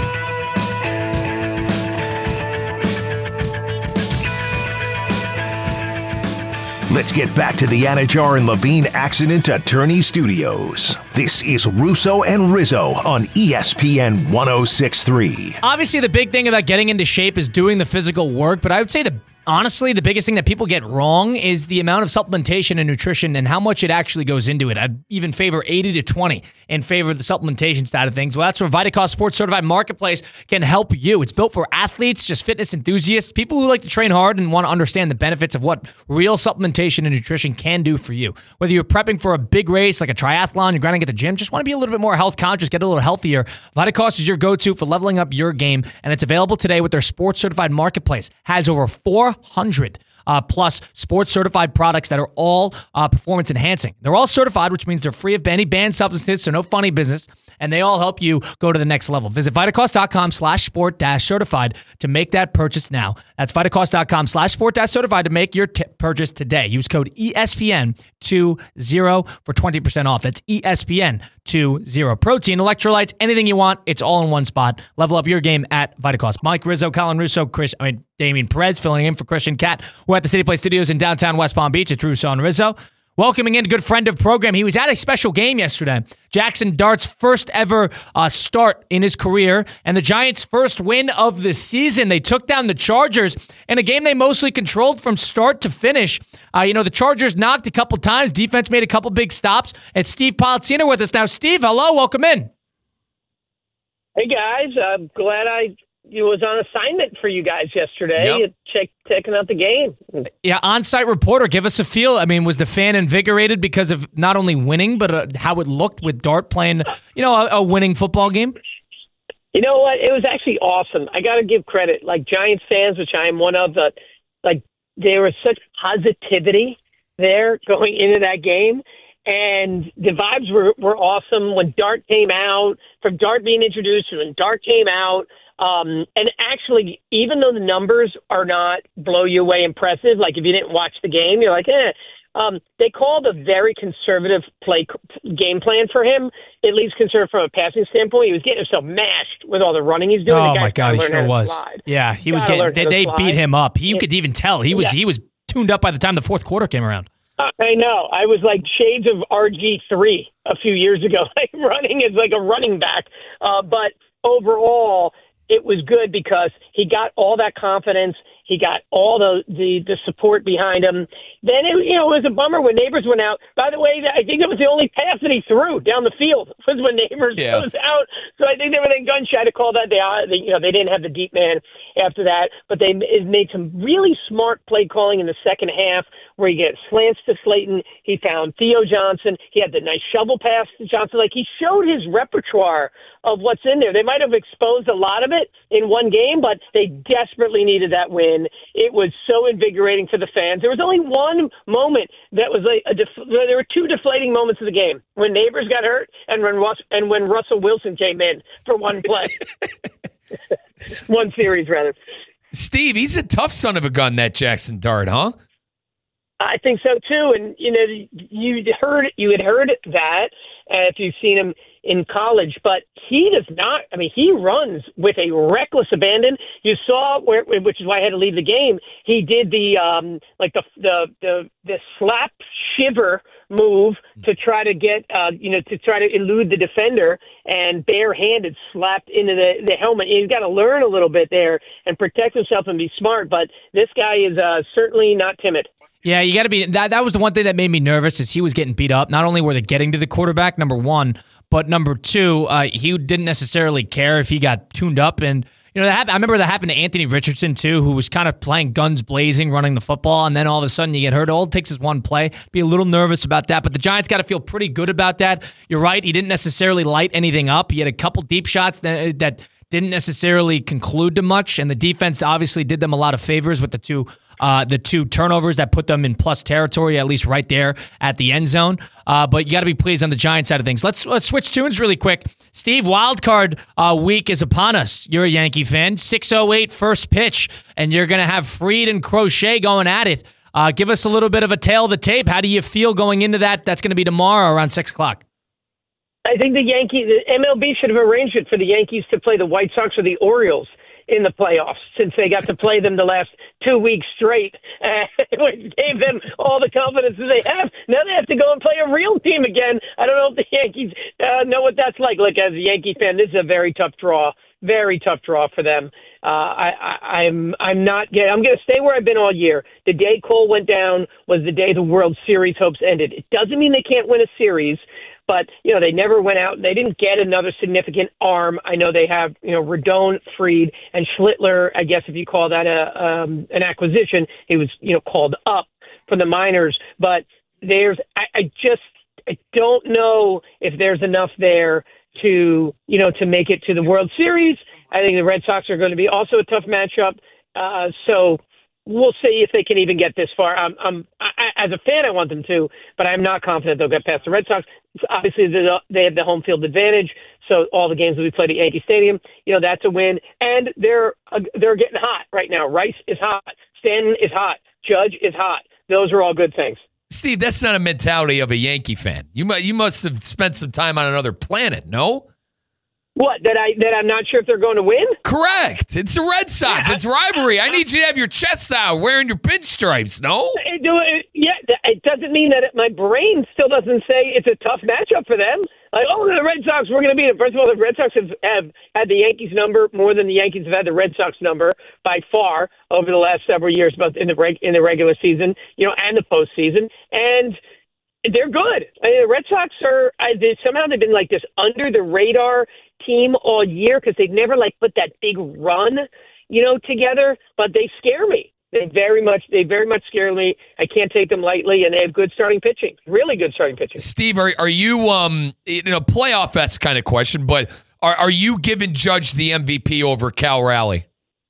Let's get back to the Anajar and Levine Accident Attorney Studios. This is Russo and Rizzo on ESPN 106.3. Obviously, the big thing about getting into shape is doing the physical work, but I would say honestly, the biggest thing that people get wrong is the amount of supplementation and nutrition and how much it actually goes into it. I'd even favor 80 to 20 in favor of the supplementation side of things. Well, that's where VitaCost Sports Certified Marketplace can help you. It's built for athletes, just fitness enthusiasts, people who like to train hard and want to understand the benefits of what real supplementation and nutrition can do for you. Whether you're prepping for a big race like a triathlon, you're grinding at the gym, just want to be a little bit more health conscious, get a little healthier, VitaCost is your go-to for leveling up your game, and it's available today with their Sports Certified Marketplace. Has over 400 plus sports certified products that are all performance enhancing. They're all certified, which means they're free of any banned substances, so no funny business, and they all help you go to the next level. Visit VitaCost.com/sport-certified to make that purchase now. That's VitaCost.com/sport-certified to make your purchase today. Use code ESPN20 for 20% off. That's ESPN20. Protein, electrolytes, anything you want, it's all in one spot. Level up your game at VitaCost. Mike Rizzo, Colin Russo, Damian Perez filling in for Christian Cat. We're at the City Place Studios in downtown West Palm Beach. It's Russo and Rizzo. Welcoming in a good friend of the program. He was at a special game yesterday. Jackson Dart's first ever start in his career and the Giants' first win of the season. They took down the Chargers in a game they mostly controlled from start to finish. The Chargers knocked a couple times. Defense made a couple big stops. And Steve Politzino with us now. Steve, hello. Welcome in. Hey, guys. I'm glad I was on assignment for you guys yesterday, checking out the game. Yeah, on-site reporter, give us a feel. I mean, was the fan invigorated because of not only winning, but how it looked with Dart playing, a winning football game? You know what? It was actually awesome. I got to give credit. Like Giants fans, which I am one of, there was such positivity there going into that game. And the vibes were awesome when Dart came out, from Dart being introduced, when Dart came out. And actually, even though the numbers are not blow you away impressive, like if you didn't watch the game, you're like, they called a very conservative game plan for him, at least conservative from a passing standpoint. He was getting himself mashed with all the running he's doing. Oh, my God, he sure was. Yeah, he was getting, they beat him up. You could even tell. He was tuned up by the time the fourth quarter came around. I know. I was like shades of RG3 a few years ago, like running as like a running back. But overall, it was good because he got all that confidence. He got all the support behind him. Then it was a bummer when Neighbors went out. By the way, I think that was the only pass that he threw down the field was when Neighbors goes out. So I think they were gun shy to call that. They didn't have the deep man after that, but they made some really smart play calling in the second half where he gets slants to Slayton. He found Theo Johnson. He had the nice shovel pass to Johnson. Like he showed his repertoire of what's in there. They might have exposed a lot of it in one game, but they desperately needed that win. win. It was so invigorating for the fans. There was only one moment that was like there were two deflating moments of the game: when Neighbors got hurt and when Russell Wilson came in for one play, one series rather. Steve, he's a tough son of a gun, that Jackson Dart, huh? I think so too, and you had heard that if you've seen him in college, but he does not. I mean, he runs with a reckless abandon. You saw which is why I had to leave the game. He did the slap shiver move to try to get to try to elude the defender, and barehanded slapped into the helmet. He's got to learn a little bit there and protect himself and be smart. But this guy is certainly not timid. Yeah, you got to be. That was the one thing that made me nervous is he was getting beat up. Not only were they getting to the quarterback, number one, but number two, he didn't necessarily care if he got tuned up. And I remember that happened to Anthony Richardson too, who was kind of playing guns blazing, running the football, and then all of a sudden you get hurt. All it takes is one play. Be a little nervous about that, but the Giants got to feel pretty good about that. You're right; he didn't necessarily light anything up. He had a couple deep shots that didn't necessarily conclude to much, and the defense obviously did them a lot of favors with the two turnovers that put them in plus territory, at least right there at the end zone. But you got to be pleased on the Giants side of things. Let's switch tunes really quick. Steve, wild card week is upon us. You're a Yankee fan. 6:08 first pitch, and you're going to have Fried and Crochet going at it. Give us a little bit of a tail of the tape. How do you feel going into that? That's going to be tomorrow around 6 o'clock. I think the MLB should have arranged it for the Yankees to play the White Sox or the Orioles in the playoffs, since they got to play them the last 2 weeks straight, which gave them all the confidence that they have. Now they have to go and play a real team again. I don't know if the Yankees know what that's like. Look, as a Yankee fan, this is a very tough draw for them. I'm going to stay where I've been all year. The day Cole went down was the day the World Series hopes ended. It doesn't mean they can't win a series, but they never went out. They didn't get another significant arm. I know they have Rodon, Fried, and Schlittler. I guess if you call that an acquisition, he was called up from the minors. But I don't know if there's enough there to make it to the World Series. I think the Red Sox are going to be also a tough matchup. So we'll see if they can even get this far. As a fan, I want them to, but I'm not confident they'll get past the Red Sox. Obviously, they have the home field advantage, so all the games will be played at Yankee Stadium. That's a win, and they're getting hot right now. Rice is hot, Stanton is hot, Judge is hot. Those are all good things. Steve, that's not a mentality of a Yankee fan. You must have spent some time on another planet, no? What, that I'm not sure if they're going to win? Correct. It's the Red Sox. It's rivalry. I need you to have your chest out wearing your pinstripes, no? It doesn't mean that my brain still doesn't say it's a tough matchup for them. Like, the Red Sox, we're going to beat them. First of all, the Red Sox have had the Yankees number more than the Yankees have had the Red Sox number by far over the last several years, both in the regular season, and the postseason. And they're good. I mean, the Red Sox they've been like this under the radar team all year because they've never put that big run, together. But they scare me. They very much scare me. I can't take them lightly, and they have good starting pitching. Really good starting pitching. Steve, are you playoff-esque kind of question, but are you giving Judge the MVP over Cal Raleigh?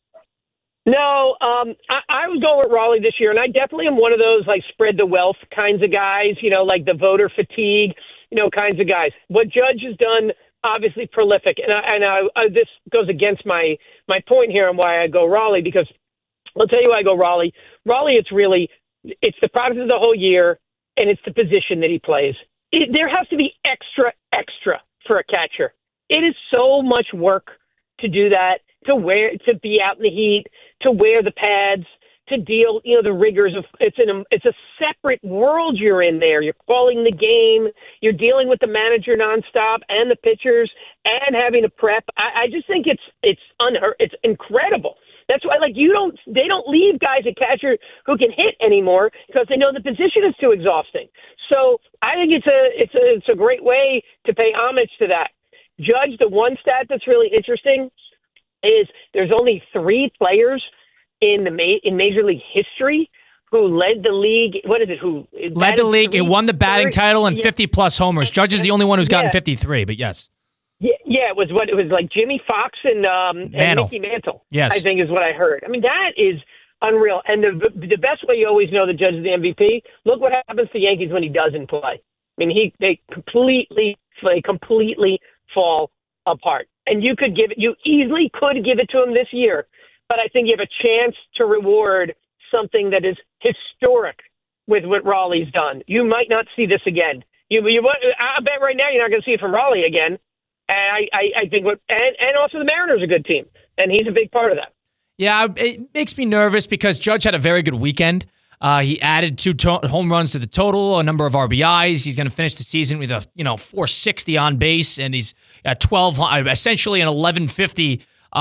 No, I was going with Raleigh this year, and I definitely am one of those spread the wealth kinds of guys, like the voter fatigue, kinds of guys. What Judge has done, obviously prolific, and this goes against my point here on why I go Raleigh, because I'll tell you why I go Raleigh. Raleigh, it's the product of the whole year, and it's the position that he plays. There has to be extra for a catcher. It is so much work to do that, to be out in the heat, to wear the pads, to deal, the rigors of it's a separate world you're in there. You're calling the game, you're dealing with the manager nonstop and the pitchers, and having to prep. I just think it's incredible. That's why, they don't leave guys at catcher who can hit anymore because they know the position is too exhausting. So I think it's a great way to pay homage to that. Judge, the one stat that's really interesting is there's only 3 players in Major League history who led the league. What is it? Who led the league? It won the batting title and 50-plus homers. Judge is the only one who's gotten 53, but yes. Yeah, it was like Jimmy Fox and Mickey Mantle. Yes, I think is what I heard. I mean, that is unreal. And the best way you always know the judge is the MVP. Look what happens to the Yankees when he doesn't play. I mean, they completely fall apart. And you easily could give it to him this year, but I think you have a chance to reward something that is historic with what Raleigh's done. You might not see this again. I bet right now you're not going to see it from Raleigh again. And I think and also the Mariners are a good team, and he's a big part of that. Yeah, it makes me nervous because Judge had a very good weekend. He added 2 home runs to the total, a number of RBIs. He's going to finish the season with a 460 on base, and he's at 12, essentially an 1150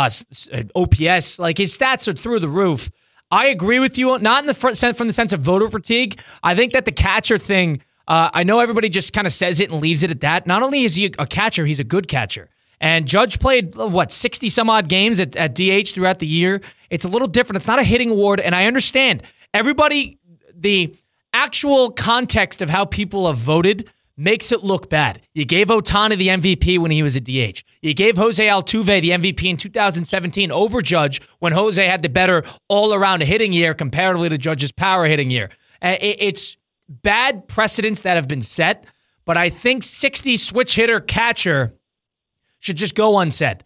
OPS. Like, his stats are through the roof. I agree with you, not in the from the sense of voter fatigue. I think that the catcher thing, I know everybody just kind of says it and leaves it at that. Not only is he a catcher, he's a good catcher. And Judge played, 60-some-odd games at DH throughout the year. It's a little different. It's not a hitting award, and I understand. Everybody, the actual context of how people have voted makes it look bad. You gave Ohtani the MVP when he was a DH. You gave Jose Altuve the MVP in 2017 over Judge when Jose had the better all-around hitting year comparatively to Judge's power hitting year. It's bad precedents that have been set, but I think 60 switch hitter catcher should just go unsaid.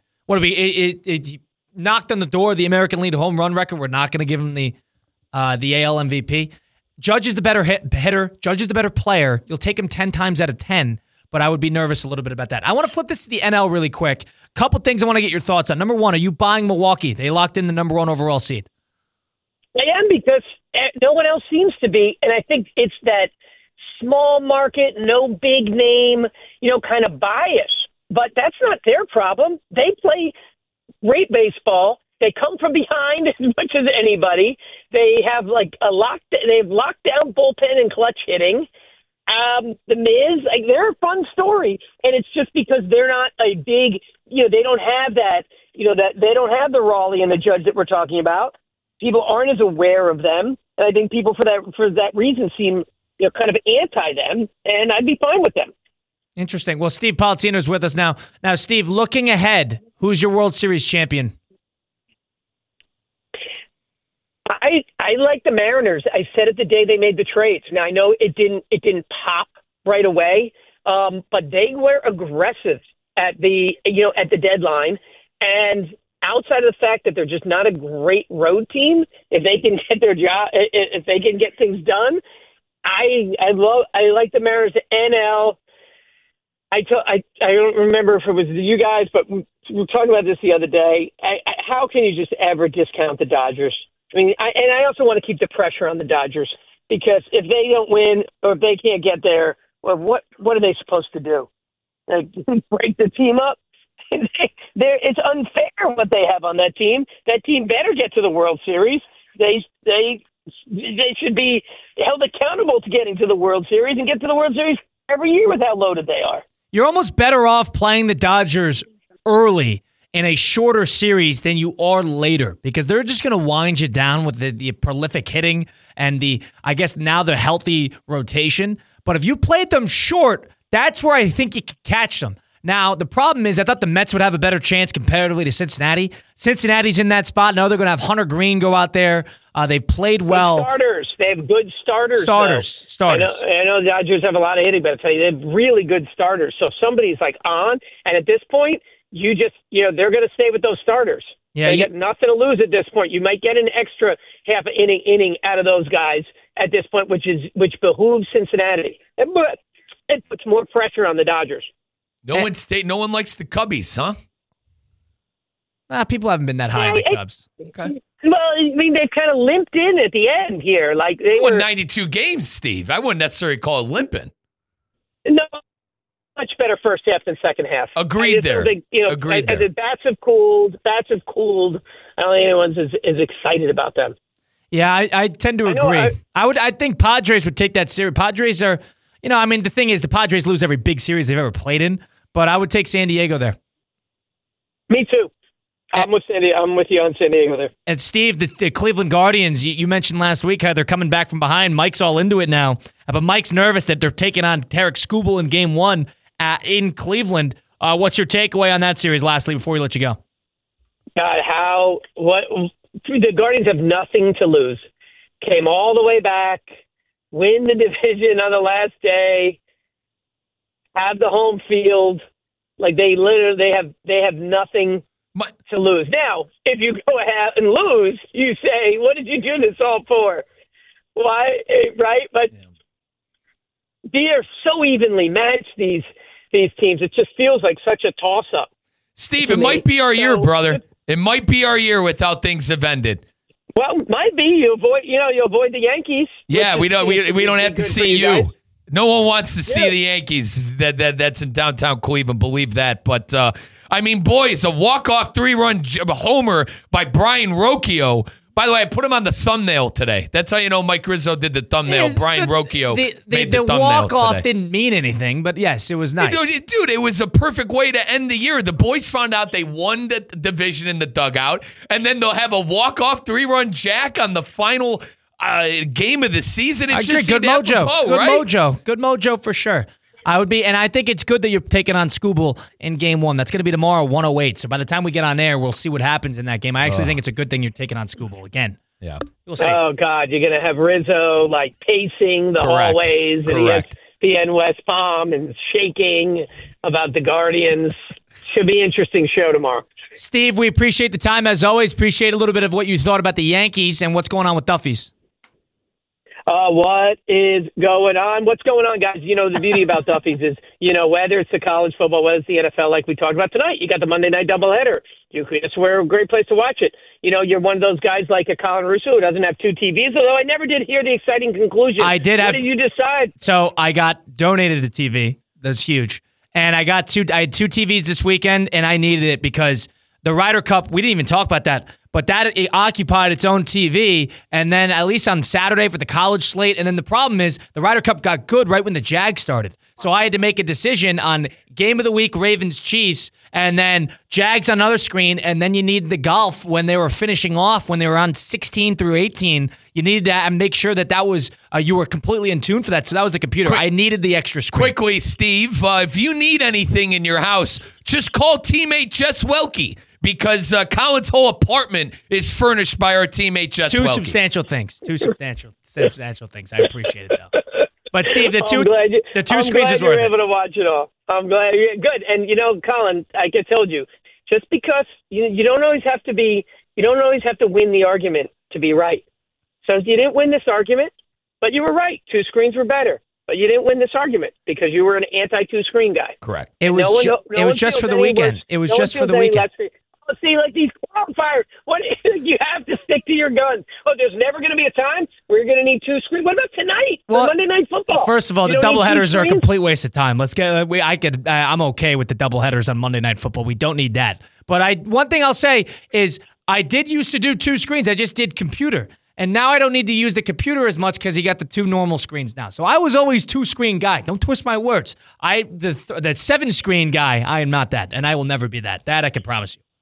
It knocked on the door of the American League home run record. We're not going to give him the AL MVP. Judge is the better hitter. Judge is the better player. You'll take him 10 times out of 10, but I would be nervous a little bit about that. I want to flip this to the NL really quick. Couple things I want to get your thoughts on. Number one, are you buying Milwaukee? They locked in the number 1 overall seed. I am, because no one else seems to be, and I think it's that small market, no big name, kind of bias. But that's not their problem. They play great baseball. They come from behind as much as anybody. They have they've locked down bullpen and clutch hitting. The Miz, they're a fun story, and it's just because they're not a big, they don't have that, that they don't have the Raleigh and the Judge that we're talking about. People aren't as aware of them, and I think people for that reason seem kind of anti them, and I'd be fine with them. Interesting. Well, Steve Palazzino is with us now. Now, Steve, looking ahead, who's your World Series champion? I like the Mariners. I said it the day they made the trades. Now, I know it didn't pop right away, but they were aggressive at the deadline. And outside of the fact that they're just not a great road team, if they can get their job, if they can get things done, I like the Mariners. NL. I don't remember if it was you guys, but we were talking about this the other day. How can you just ever discount the Dodgers? I mean, I also want to keep the pressure on the Dodgers, because if they don't win or if they can't get there, well, what are they supposed to do? Break the team up? It's unfair what they have on that team. That team better get to the World Series. They should be held accountable to getting to the World Series and get to the World Series every year with how loaded they are. You're almost better off playing the Dodgers early in a shorter series than you are later, because they're just going to wind you down with the prolific hitting and I guess now the healthy rotation. But if you played them short, that's where I think you could catch them. Now, the problem is I thought the Mets would have a better chance comparatively to Cincinnati. Cincinnati's in that spot. Now they're going to have Hunter Green go out there. They've played well. Starters. They have good starters. Starters. I know the Dodgers have a lot of hitting, but I tell you, they have really good starters. So if somebody's on, and at this point, you just, they're going to stay with those starters. Yeah, they get nothing to lose at this point. You might get an extra half inning out of those guys at this point, which behooves Cincinnati. It puts more pressure on the Dodgers. No one likes the Cubbies, huh? People haven't been that high on the Cubs. Okay. Well, I mean, they kind of limped in at the end here. They won 92 games, Steve. I wouldn't necessarily call it limping. No, much better first half than second half. Agreed there. Agreed there. The bats have cooled. I don't think anyone's as excited about them. Yeah, I tend to agree. I think Padres would take that series. Padres are, the thing is the Padres lose every big series they've ever played in, but I would take San Diego there. Me too. I'm with you on San Diego there. And Steve, the Cleveland Guardians, you mentioned last week how they're coming back from behind. Mike's all into it now, but Mike's nervous that they're taking on Tarek Skubal in Game 1 in Cleveland. What's your takeaway on that series? Lastly, before we let you go, God, the Guardians have nothing to lose. Came all the way back, win the division on the last day, have the home field. Like they have nothing to lose. Now, if you go ahead and lose, you say, "What did you do this all for?" Why, right? But they are so evenly matched. These teams. It just feels like such a toss-up. Steve, it might be our year, brother. It might be our year with how things have ended. Well, might be. You avoid the Yankees. Yeah, we don't have to see you. Guys. No one wants to see the Yankees. That's in downtown Cleveland. Believe that. But I mean, boys, a walk-off 3-run homer by Brian Rocchio. By the way, I put him on the thumbnail today. That's how you know Mike Rizzo did the thumbnail. Brian Rocchio made the thumbnail walk-off today. Didn't mean anything, but yes, it was nice. Dude, it was a perfect way to end the year. The boys found out they won the division in the dugout, and then they'll have a walk-off 3-run jack on the final game of the season. It's just good mojo. Right? Good mojo for sure. I would be, and I think it's good that you're taking on Scooball in game 1. That's going to be tomorrow, 1:08. So by the time we get on air, we'll see what happens in that game. I actually think it's a good thing you're taking on Scooball again. Yeah, we'll see. Oh God, you're going to have Rizzo like pacing the hallways and ESPN West Palm and shaking about the Guardians. Should be an interesting show tomorrow. Steve, we appreciate the time as always. Appreciate a little bit of what you thought about the Yankees and what's going on with Duffy's. What is going on? What's going on, guys? You know, the beauty about Duffy's is, whether it's the college football, whether it's the NFL, like we talked about tonight, you got the Monday night doubleheader. It's a great place to watch it. You're one of those guys like a Colin Russo who doesn't have 2 TVs, although I never did hear the exciting conclusion. I did What did you decide? So I got donated a TV. That's huge. And I had 2 TVs this weekend, and I needed it because the Ryder Cup, we didn't even talk about that, but it occupied its own TV, and then at least on Saturday for the college slate, and then the problem is the Ryder Cup got good right when the Jags started. So I had to make a decision on game of the week, Ravens-Chiefs, and then Jags on another screen, and then you need the golf when they were finishing off, when they were on 16 through 18. You needed to make sure that was you were completely in tune for that. So that was the computer. I needed the extra screen. Quickly, Steve, if you need anything in your house, just call teammate Jess Welke. Because Colin's whole apartment is furnished by our teammate Jess Welke. 2 substantial things. 2 substantial things. I appreciate it, though. But Steve, the two screens is worth it. I'm glad you're able to watch it all. I'm glad you're good. And Colin, like I told you, just because you don't always have to win the argument to be right. So you didn't win this argument, but you were right. 2 screens were better. But you didn't win this argument because you were an anti-2-screen guy. Correct. It was just for the weekend. It was just for the weekend. See, like these qualifiers, what you have to stick to your guns. Oh, there's never going to be a time where you're going to need 2 screens. What about tonight? Well, Monday Night Football. First of all, the doubleheaders are a complete waste of time. I'm okay with the doubleheaders on Monday Night Football. We don't need that. But one thing I'll say is I did used to do 2 screens. I just did computer. And now I don't need to use the computer as much because you got the 2 normal screens now. So I was always 2-screen guy. Don't twist my words. The 7-screen guy, I am not that. And I will never be that. That I can promise you.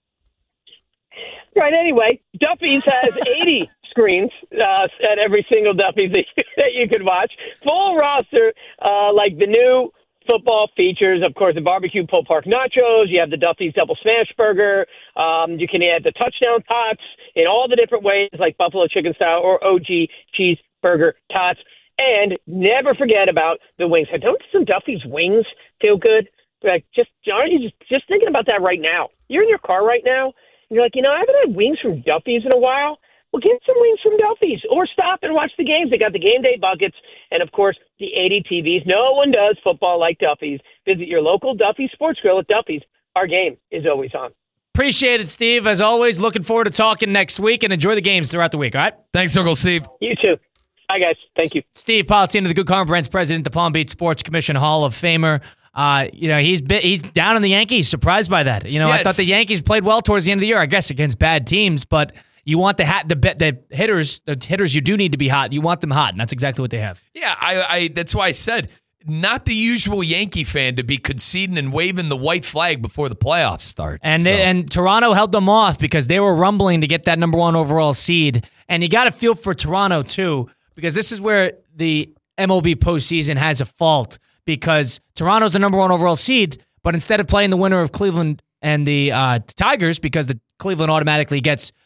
Right, anyway, Duffy's has 80 screens at every single Duffy's that you could watch. Full roster, like the new football features, of course, the barbecue pulled pork nachos. You have the Duffy's double smash burger. You can add the touchdown tots in all the different ways, like buffalo chicken style or OG cheeseburger tots. And never forget about the wings. Don't some Duffy's wings feel good? Like, aren't you just thinking about that right now? You're in your car right now. You're like, I haven't had wings from Duffy's in a while. Well, get some wings from Duffy's or stop and watch the games. They got the game day buckets and, of course, the 80 TVs. No one does football like Duffy's. Visit your local Duffy's Sports Grill at Duffy's. Our game is always on. Appreciate it, Steve. As always, looking forward to talking next week and enjoy the games throughout the week, all right? Thanks, Uncle Steve. You too. Hi, guys. Thank you. Steve Politzino, the Good Karma Brands president, the Palm Beach Sports Commission Hall of Famer. He's down on the Yankees. Surprised by that. I thought the Yankees played well towards the end of the year. I guess against bad teams, but you want the hitters. You do need to be hot. You want them hot, and that's exactly what they have. Yeah, I that's why I said not the usual Yankee fan to be conceding and waving the white flag before the playoffs start. And Toronto held them off because they were rumbling to get that number 1 overall seed. And you got to feel for Toronto too, because this is where the MLB postseason has a fault. Because Toronto's the number 1 overall seed, but instead of playing the winner of Cleveland and the Tigers, because the Cleveland automatically gets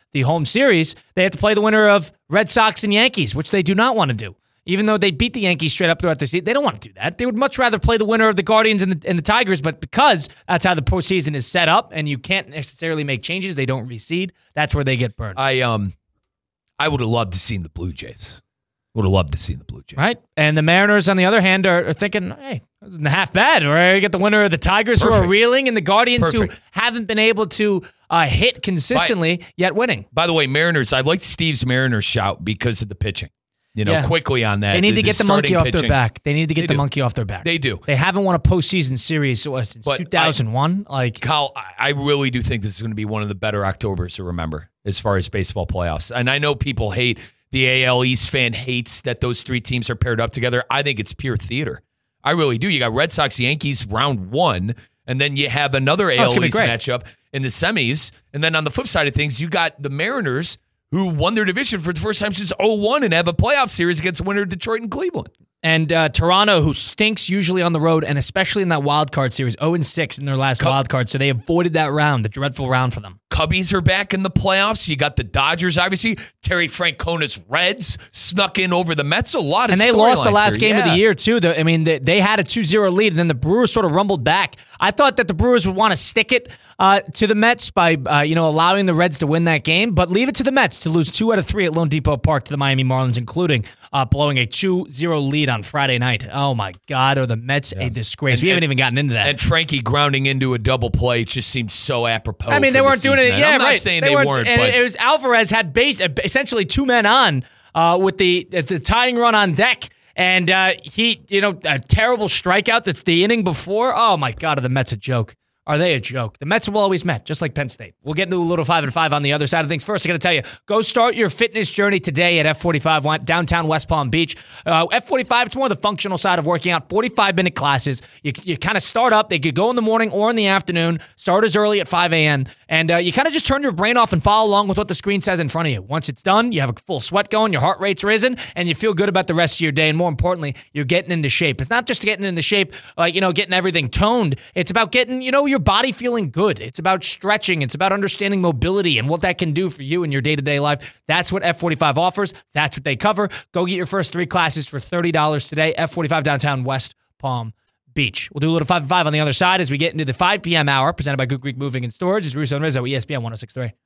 the home series, they have to play the winner of Red Sox and Yankees, which they do not want to do. Even though they beat the Yankees straight up throughout the season, they don't want to do that. They would much rather play the winner of the Guardians and the Tigers, but because that's how the postseason is set up and you can't necessarily make changes, they don't reseed, that's where they get burned. I would have loved to see the Blue Jays. Would have loved to see the Blue Jays. Right? And the Mariners, on the other hand, are thinking, hey, it wasn't half bad. Right? You get the winner of the Tigers who are reeling and the Guardians who haven't been able to hit consistently yet winning. By the way, Mariners, I liked Steve's Mariners shout because of the pitching. Quickly on that. They need to get the monkey off pitching. their back. They need to get the monkey off their back. They do. They haven't won a postseason series since 2001. Kyle, I really do think this is going to be one of the better Octobers to remember as far as baseball playoffs. And I know people hate, the AL East fan hates that those three teams are paired up together. I think it's pure theater. I really do. You got Red Sox, Yankees, round one, and then you have another AL East matchup in the semis. And then on the flip side of things, you got the Mariners, who won their division for the first time since 2001 and have a playoff series against the winner of Detroit and Cleveland. And Toronto, who stinks usually on the road, and especially in that wild card series, 0-6 in their last wild card, so they avoided that round, the dreadful round for them. Cubbies are back in the playoffs. You got the Dodgers, obviously. Terry Francona's Reds snuck in over the Mets. A lot of and they lost the last game of the year, too. They had a 2-0 lead, and then the Brewers sort of rumbled back. I thought that the Brewers would want to stick it to the Mets by allowing the Reds to win that game, but leave it to the Mets to lose 2 out of 3 at Lone Depot Park to the Miami Marlins, including blowing a 2-0 lead on Friday night. Oh, my God. Are the Mets a disgrace? We haven't even gotten into that. And Frankie grounding into a double play just seemed so apropos. I mean, they weren't doing it. Yeah, I'm not saying they weren't. And but it was Alvarez had essentially 2 men on with the tying run on deck. And he, a terrible strikeout that's the inning before. Oh, my God, are the Mets a joke? Are they a joke? The Mets will always Met, just like Penn State. We'll get into a little 5 and 5 on the other side of things. First, I got to tell you, go start your fitness journey today at F45 downtown West Palm Beach. F45, it's more the functional side of working out. 45-minute classes. You kind of start up. They could go in the morning or in the afternoon. Start as early at 5 a.m. And you kind of just turn your brain off and follow along with what the screen says in front of you. Once it's done, you have a full sweat going, your heart rate's risen, and you feel good about the rest of your day. And more importantly, you're getting into shape. It's not just getting into shape, getting everything toned. It's about getting, your body feeling good. It's about stretching. It's about understanding mobility and what that can do for you in your day-to-day life. That's what F45 offers. That's what they cover. Go get your first 3 classes for $30 today. F45 downtown West Palm Beach. We'll do a little 5 and 5 on the other side as we get into the 5 p.m. hour presented by Good Greek Moving and Storage. It's Russo and Rizzo, ESPN 106.3.